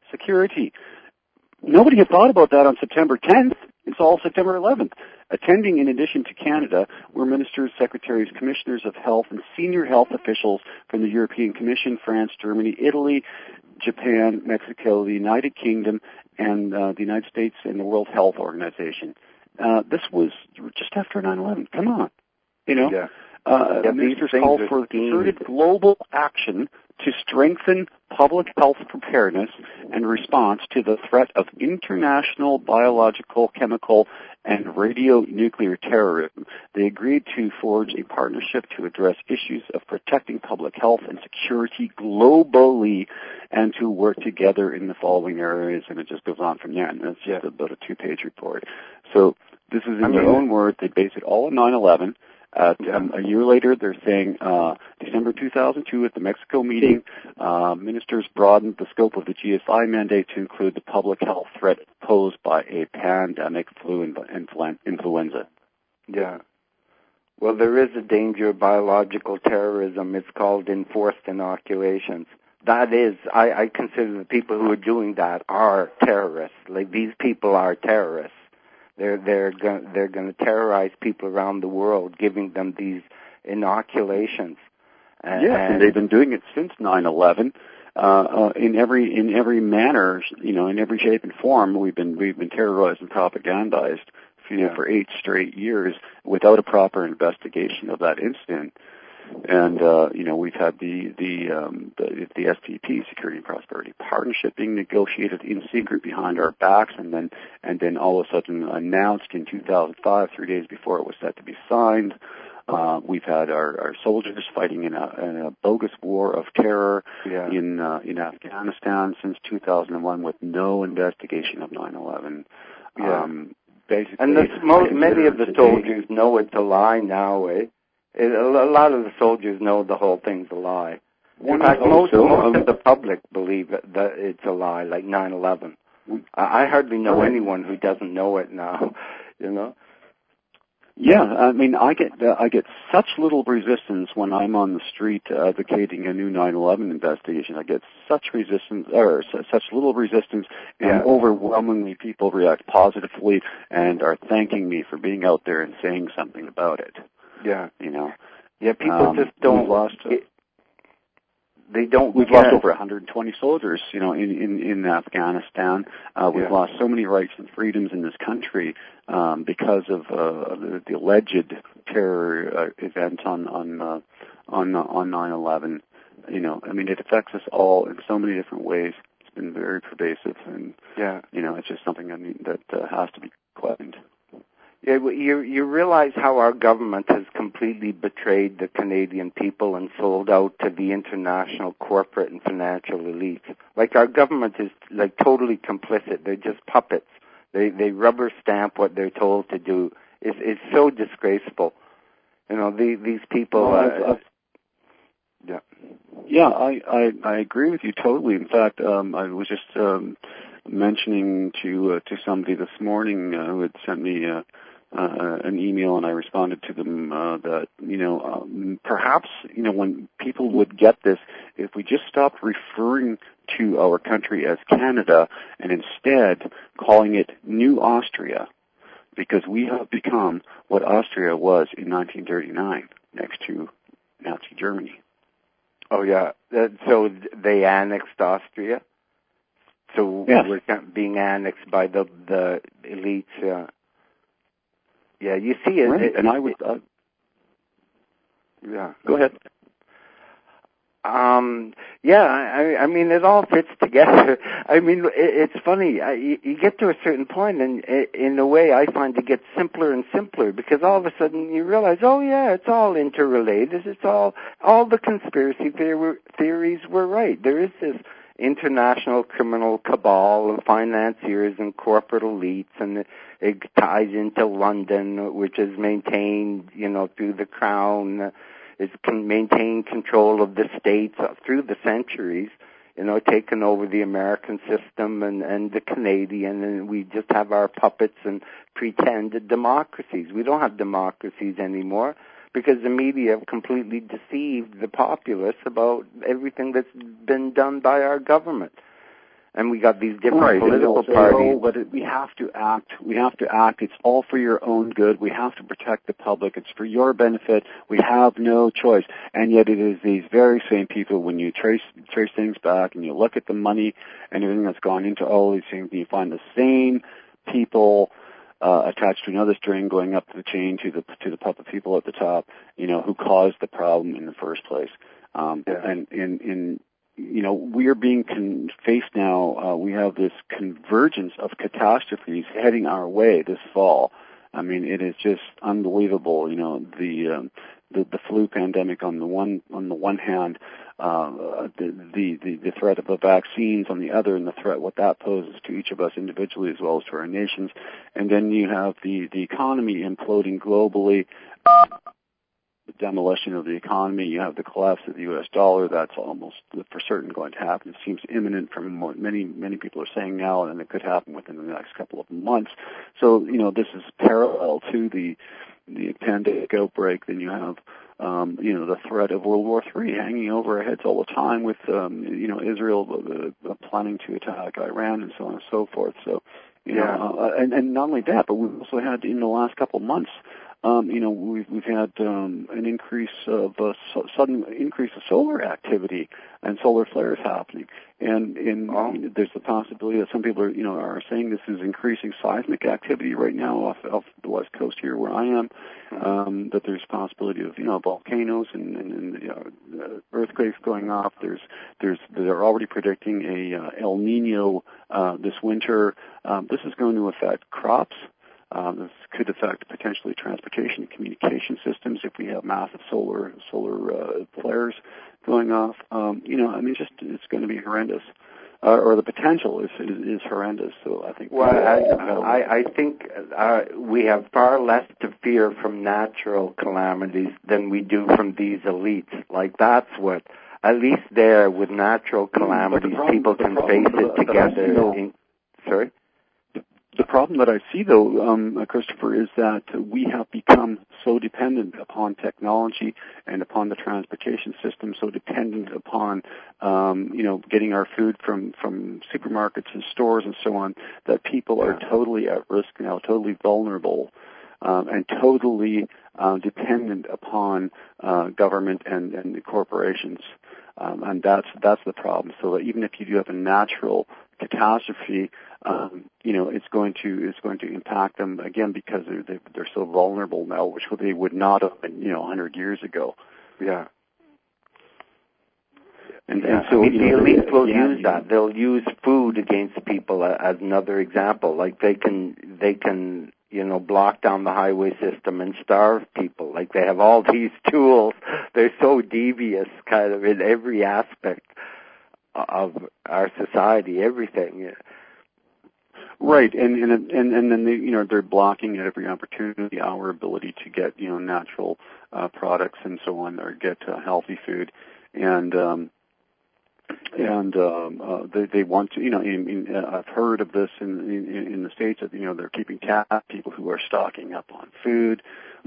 security. Nobody had thought about that on September 10th. It's all September 11th. Attending, in addition to Canada, were ministers, secretaries, commissioners of health, and senior health officials from the European Commission, France, Germany, Italy, Japan, Mexico, the United Kingdom, and the United States, and the World Health Organization. This was just after 9/11. Come on. You know? Yeah. Ministers called for concerted global action to strengthen public health preparedness and response to the threat of international biological, chemical, and radionuclear terrorism. They agreed to forge a partnership to address issues of protecting public health and security globally and to work together in the following areas, and it just goes on from there. And that's just about a 2-page report. So this is in their own words. They base it all on 9/11. A year later, they're saying December 2002 at the Mexico meeting, ministers broadened the scope of the GSI mandate to include the public health threat posed by a pandemic flu influenza. Yeah. Well, there is a danger of biological terrorism. It's called enforced inoculations. That is, I consider the people who are doing that are terrorists. Like, these people are terrorists. They're going to terrorize people around the world, giving them these inoculations. And they've been doing it since 9/11. In every manner, in every shape and form, we've been terrorized and propagandized for 8 straight years without a proper investigation of that incident. And we've had the SPP, Security and Prosperity Partnership, being negotiated in secret behind our backs, and then all of a sudden announced in 2005, 3 days before it was set to be signed. We've had our soldiers fighting in a bogus war of terror in Afghanistan since 2001 with no investigation of 9/11. Basically, and many of the soldiers know it's a lie now. A lot of the soldiers know the whole thing's a lie. In fact, most of the public believe that it's a lie, like 9/11. I hardly know anyone who doesn't know it now, Yeah, I mean, I get such little resistance when I'm on the street advocating a new 9/11 investigation. I get such little resistance, and overwhelmingly people react positively and are thanking me for being out there and saying something about it. Yeah. Yeah, people just don't. We've lost over 120 soldiers, in Afghanistan. We've lost so many rights and freedoms in this country because of the alleged terror event on 9/11. I mean, it affects us all in so many different ways. It's been very pervasive, and it's just something that has to be questioned. Yeah, you realize how our government has completely betrayed the Canadian people and sold out to the international corporate and financial elites. Like, our government is like totally complicit. They're just puppets. They rubber stamp what they're told to do. It's so disgraceful. These people. I agree with you totally. In fact, I was just mentioning to somebody this morning who had sent me an email, and I responded to them that perhaps when people would get this, if we just stopped referring to our country as Canada and instead calling it New Austria, because we have become what Austria was in 1939 next to Nazi Germany. Oh yeah, so they annexed Austria. So we're being annexed by the elites. Yeah, you see it. Right. And I would. Go ahead. I mean, it all fits together. I mean, it's funny. You get to a certain point, and in a way, I find it gets simpler and simpler, because all of a sudden you realize, it's all interrelated. It's all the conspiracy theories were right. There is this international criminal cabal of financiers and corporate elites, and it ties into London, which is maintained, through the Crown. It's maintained control of the states through the centuries, taken over the American system and the Canadian, and we just have our puppets and pretended democracies. We don't have democracies anymore, because the media have completely deceived the populace about everything that's been done by our government. And we got these different political parties. But we have to act. We have to act. It's all for your own good. We have to protect the public. It's for your benefit. We have no choice. And yet it is these very same people, when you trace things back and you look at the money and everything that's gone into all these things, and you find the same people attached to another string going up the chain to the puppet people at the top, who caused the problem in the first place. And we are being faced now. We have this convergence of catastrophes heading our way this fall. I mean, it is just unbelievable. The flu pandemic on the one hand, the threat of the vaccines on the other, and the threat what that poses to each of us individually as well as to our nations, and then you have the economy imploding globally. The demolition of the economy, you have the collapse of the U.S. dollar. That's almost for certain going to happen. It seems imminent from what many people are saying now, and it could happen within the next couple of months. So, this is parallel to the pandemic outbreak. Then you have, the threat of World War III hanging over our heads all the time with, Israel planning to attack Iran and so on and so forth. So, and not only that, but we've also had in the last couple of months, we've had an increase of sudden increase of solar activity and solar flares happening, and there's the possibility that some people are saying this is increasing seismic activity right now off the west coast here where I am. That there's possibility of volcanoes and earthquakes going off. They're already predicting a El Nino this winter. This is going to affect crops. This could affect potentially transportation and communication systems if we have massive solar flares going off. It's going to be horrendous, or the potential is horrendous. So I think. Well, I think we have far less to fear from natural calamities than we do from these elites. Like that's what. At least there, with natural calamities, people can face it together. Sorry. The problem that I see, though, Christopher, is that we have become so dependent upon technology and upon the transportation system, so dependent upon, getting our food from supermarkets and stores and so on, that people are totally at risk now, totally vulnerable, and totally dependent upon government and the corporations. And that's the problem. So that even if you do have a natural catastrophe, it's going to impact them again because they're so vulnerable now, which they would not have been, 100 years ago. Yeah. And so the elites will use that. They'll use food against people as another example. Like they can block down the highway system and starve people. Like they have all these tools. They're so devious, kind of in every aspect of our society, everything. Yeah. Right, and then they're blocking at every opportunity our ability to get natural products and so on, or get healthy food, and they want to. I've heard of this in the States that they're keeping tabs on people who are stocking up on food.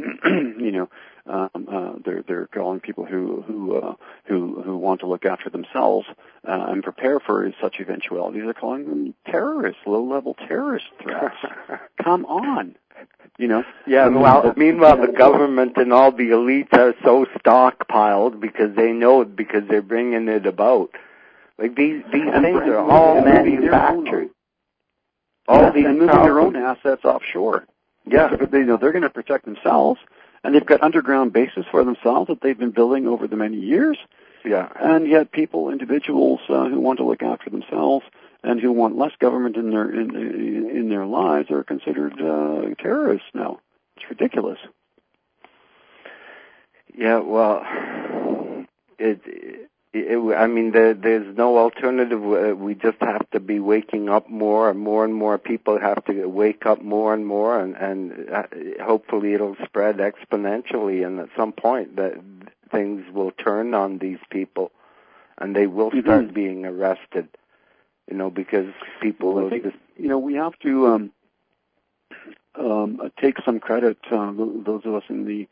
They're calling people who want to look after themselves and prepare for such eventualities. They're calling them terrorists, low-level terrorist threats. Come on, Yeah. Meanwhile, the government and all the elites are so stockpiled because they know it, because they're bringing it about. Like these things are all manufactured. All these moving their own assets offshore. Yeah, but they're going to protect themselves, and they've got underground bases for themselves that they've been building over the many years. Yeah, and yet individuals who want to look after themselves and who want less government in their lives are considered terrorists now. It's ridiculous. Yeah, well, there's no alternative. We just have to be waking up more and more people have to wake up more and more, and hopefully it'll spread exponentially, and at some point that things will turn on these people, and they will start being arrested, because people will just... we have to take some credit, those of us in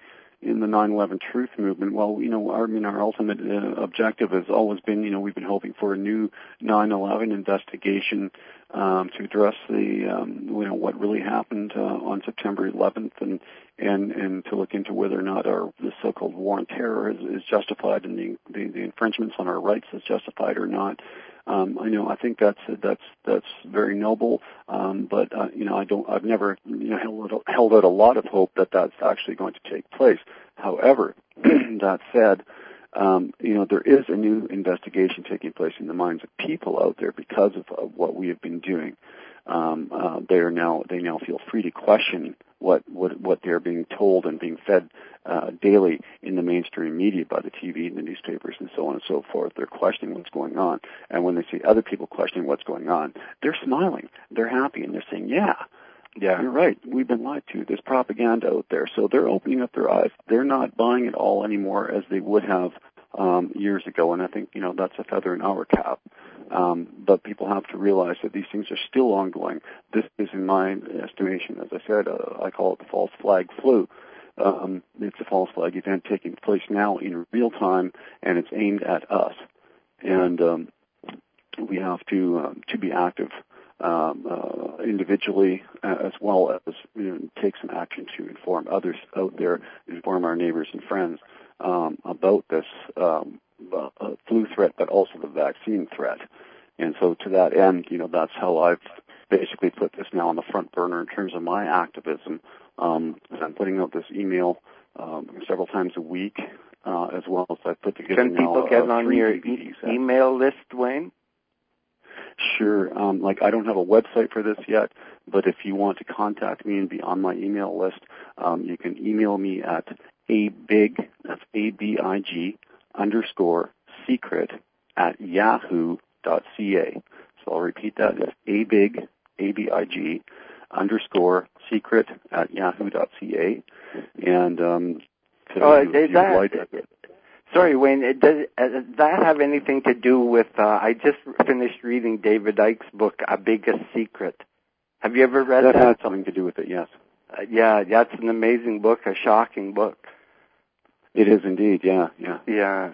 in the 9/11 Truth Movement. Well, our ultimate objective has always been, we've been hoping for a new 9/11 investigation to address the, what really happened on September 11th, and to look into whether or not the so-called war on terror is justified, and the infringements on our rights is justified or not. I think that's very noble, but I've never held out a lot of hope that that's actually going to take place. However, that said, there is a new investigation taking place in the minds of people out there because of what we have been doing. They now feel free to question what they're being told and being fed daily in the mainstream media by the TV and the newspapers and so on and so forth. They're questioning what's going on, and when they see other people questioning what's going on, they're smiling, they're happy, and they're saying, "Yeah, you're right. We've been lied to. There's propaganda out there." So they're opening up their eyes. They're not buying it all anymore as they would have years ago, and I think that's a feather in our cap. But people have to realize that these things are still ongoing. This is, in my estimation, as I said, I call it the false flag flu. It's a false flag event taking place now in real time, and it's aimed at us. And we have to be active individually, as well as take some action to inform others out there, inform our neighbors and friends about this flu threat, but also the vaccine threat. And so to that end, that's how I've basically put this now on the front burner in terms of my activism. I'm putting out this email several times a week, as well as I put together. Can people get on your email list, Wayne? Sure. I don't have a website for this yet, but if you want to contact me and be on my email list, you can email me at abig, that's ABIG, _secret at yahoo.ca. So I'll repeat that. It's abig, ABIG, _secret at yahoo.ca. And sorry, Wayne, does that have anything to do with, I just finished reading David Icke's book, A Biggest Secret. Have you ever read that? That has something to do with it, yes. Yeah, that's an amazing book, a shocking book. It is indeed, yeah. Yeah.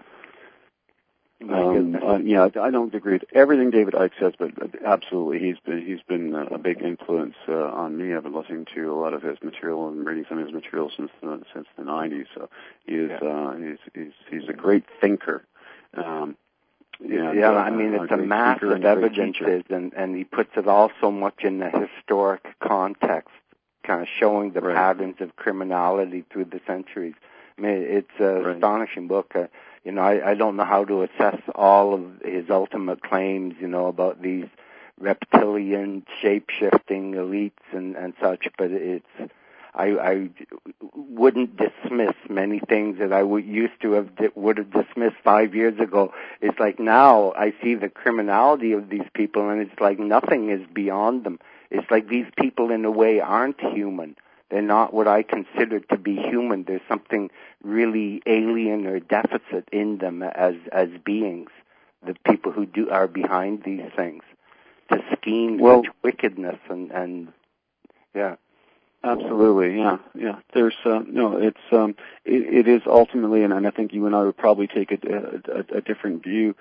I don't agree with everything David Icke says, but absolutely, he's been a big influence on me. I've been listening to a lot of his material and reading some of his material since the 90s. So he's a great thinker. I mean, it's a massive evidences, and he puts it all so much in the historic context, kind of showing the patterns of criminality through the centuries. I mean, it's an astonishing book. I don't know how to assess all of his ultimate claims, about these reptilian, shape-shifting elites and such, but I wouldn't dismiss many things that I would have dismissed 5 years ago. It's like now I see the criminality of these people, and it's like nothing is beyond them. It's like these people, in a way, aren't human. They're not what I consider to be human. There's something really alien or deficit in them as beings. The people who are behind these things, to scheme such wickedness and yeah. Absolutely, yeah. There's it is ultimately, and I think you and I would probably take a different view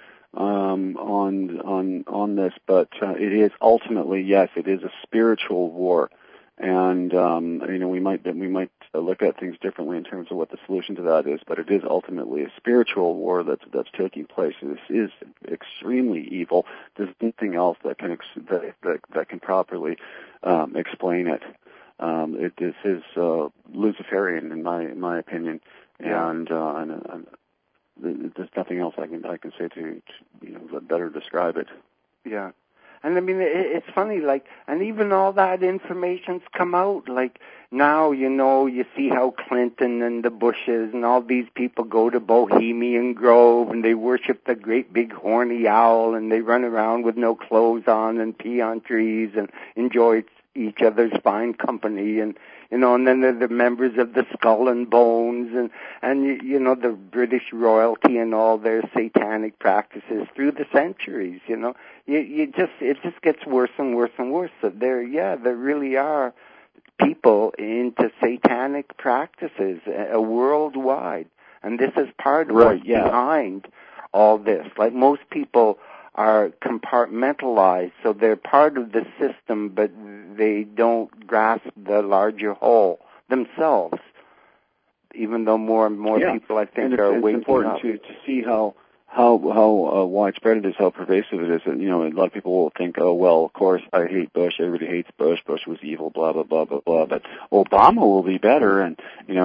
on this, but it is ultimately, yes, it is a spiritual war. And we might look at things differently in terms of what the solution to that is, but it is ultimately a spiritual war that's taking place. This is extremely evil. There's nothing else that can properly explain it. This is Luciferian in my opinion, and there's nothing else I can say to better describe it. Yeah. And I mean, it's funny, and even all that information's come out, now, you see how Clinton and the Bushes and all these people go to Bohemian Grove and they worship the great big horny owl and they run around with no clothes on and pee on trees and enjoy each other's fine company and then they're the members of the Skull and Bones and the British royalty and all their satanic practices through the centuries, it just gets worse and worse and worse. So there really are people into satanic practices worldwide. And this is part of what's behind all this. Like, most people are compartmentalized, so they're part of the system, but they don't grasp the larger whole themselves, even though more and more people, I think, are waking up. It's important to see how widespread it is, how pervasive it is. And, a lot of people will think, oh, well, of course, I hate Bush, everybody hates Bush, Bush was evil, blah, blah, blah, blah, blah, but Obama will be better, and,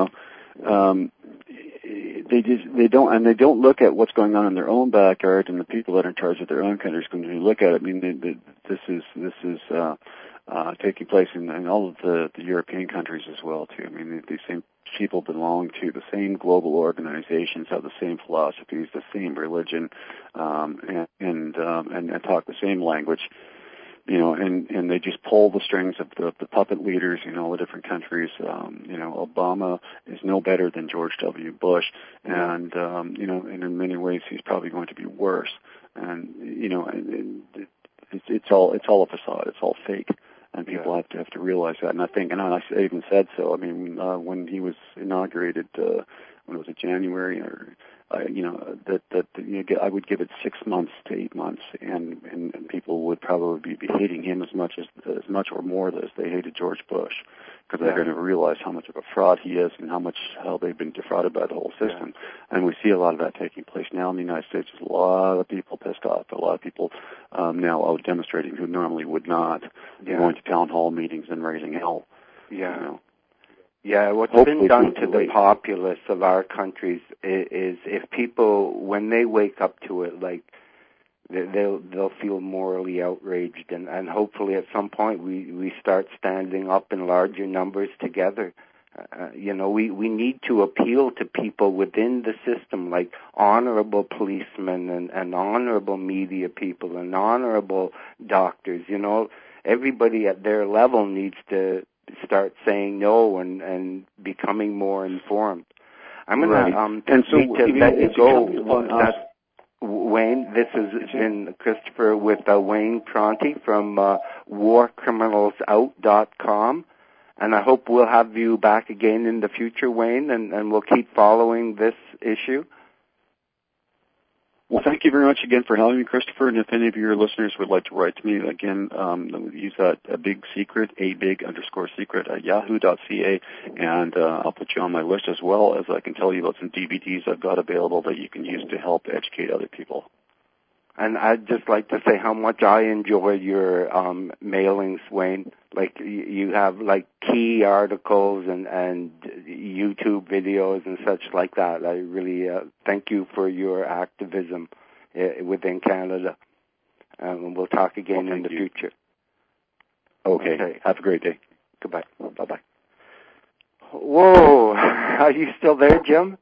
they don't look at what's going on in their own backyard and the people that are in charge of their own countries. When you look at it, I mean, this is taking place in all of the European countries as well too. I mean, these same people belong to the same global organizations, have the same philosophies, the same religion, and talk the same language. And they just pull the strings of the puppet leaders, all the different countries. Obama is no better than George W. Bush, and and in many ways he's probably going to be worse. And it's all a facade. It's all fake, and people have to realize that. And I think, and I even said so. I mean, when he was inaugurated, when was it, January or? I would give it 6 months to 8 months, and people would probably be hating him as much or more as they hated George Bush, because they're going to realize how much of a fraud he is and how they've been defrauded by the whole system. And we see a lot of that taking place now in the United States. There's a lot of people pissed off, a lot of people now out demonstrating who normally would not, going to town hall meetings and raising hell. Yeah, what's been done to the populace of our countries is if people, when they wake up to it, like, they'll feel morally outraged, and hopefully at some point we start standing up in larger numbers together. We need to appeal to people within the system, like honorable policemen and honorable media people and honorable doctors. Everybody at their level needs to start saying no and becoming more informed. I'm going to let you go. Wayne, this has been Christopher with Wayne Pronti from warcriminalsout.com, and I hope we'll have you back again in the future, Wayne, and we'll keep following this issue. Well, thank you very much again for having me, Christopher. And if any of your listeners would like to write to me, again, use that @big_secret at yahoo.ca, and I'll put you on my list, as well as I can tell you about some DVDs I've got available that you can use to help educate other people. And I'd just like to say how much I enjoy your mailings, Wayne. Like, you have like key articles and YouTube videos and such like that. I really thank you for your activism within Canada. And we'll talk again in the future. Okay. Have a great day. Goodbye. Bye-bye. Whoa. Are you still there, Jim?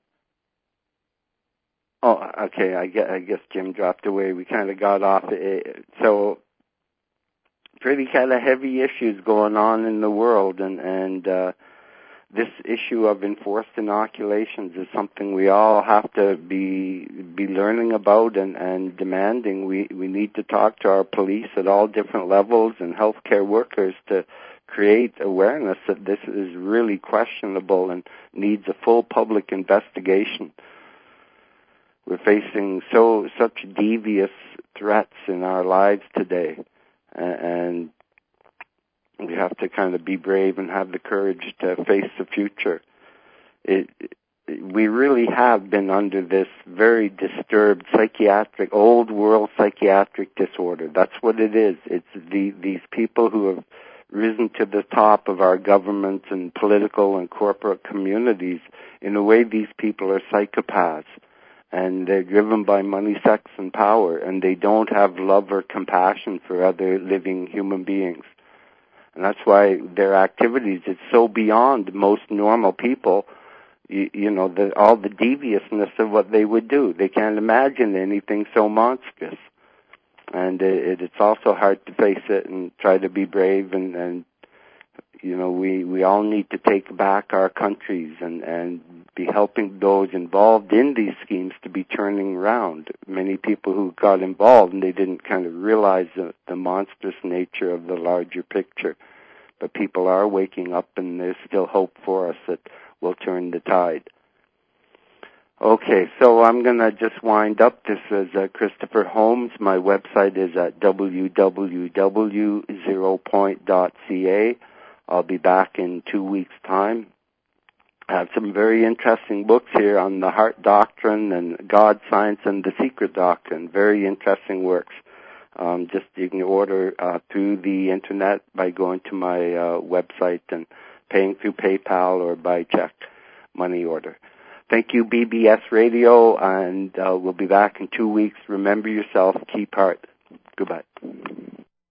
Oh, okay. I guess Jim dropped away. We kind of got off. So, pretty kind of heavy issues going on in the world, and this issue of enforced inoculations is something we all have to be learning about and demanding. We need to talk to our police at all different levels and healthcare workers to create awareness that this is really questionable and needs a full public investigation. We're facing such devious threats in our lives today, and we have to kind of be brave and have the courage to face the future. We really have been under this very disturbed old world psychiatric disorder. That's what it is. It's these people who have risen to the top of our governments and political and corporate communities. In a way, these people are psychopaths. And they're driven by money, sex, and power, and they don't have love or compassion for other living human beings. And that's why their activities, it's so beyond most normal people, all the deviousness of what they would do. They can't imagine anything so monstrous. And it's also hard to face it and try to be brave, and we all need to take back our countries and be helping those involved in these schemes to be turning around. Many people who got involved and they didn't kind of realize the monstrous nature of the larger picture. But people are waking up, and there's still hope for us that we'll turn the tide. Okay, so I'm going to just wind up. This is Christopher Holmes. My website is at www.zeropoint.ca. I'll be back in 2 weeks' time. I have some very interesting books here on the heart doctrine and God, science, and the secret doctrine. Very interesting works. Just you can order through the internet by going to my website and paying through PayPal or by check, money order. Thank you, BBS Radio, and we'll be back in 2 weeks. Remember yourself, keep heart. Goodbye.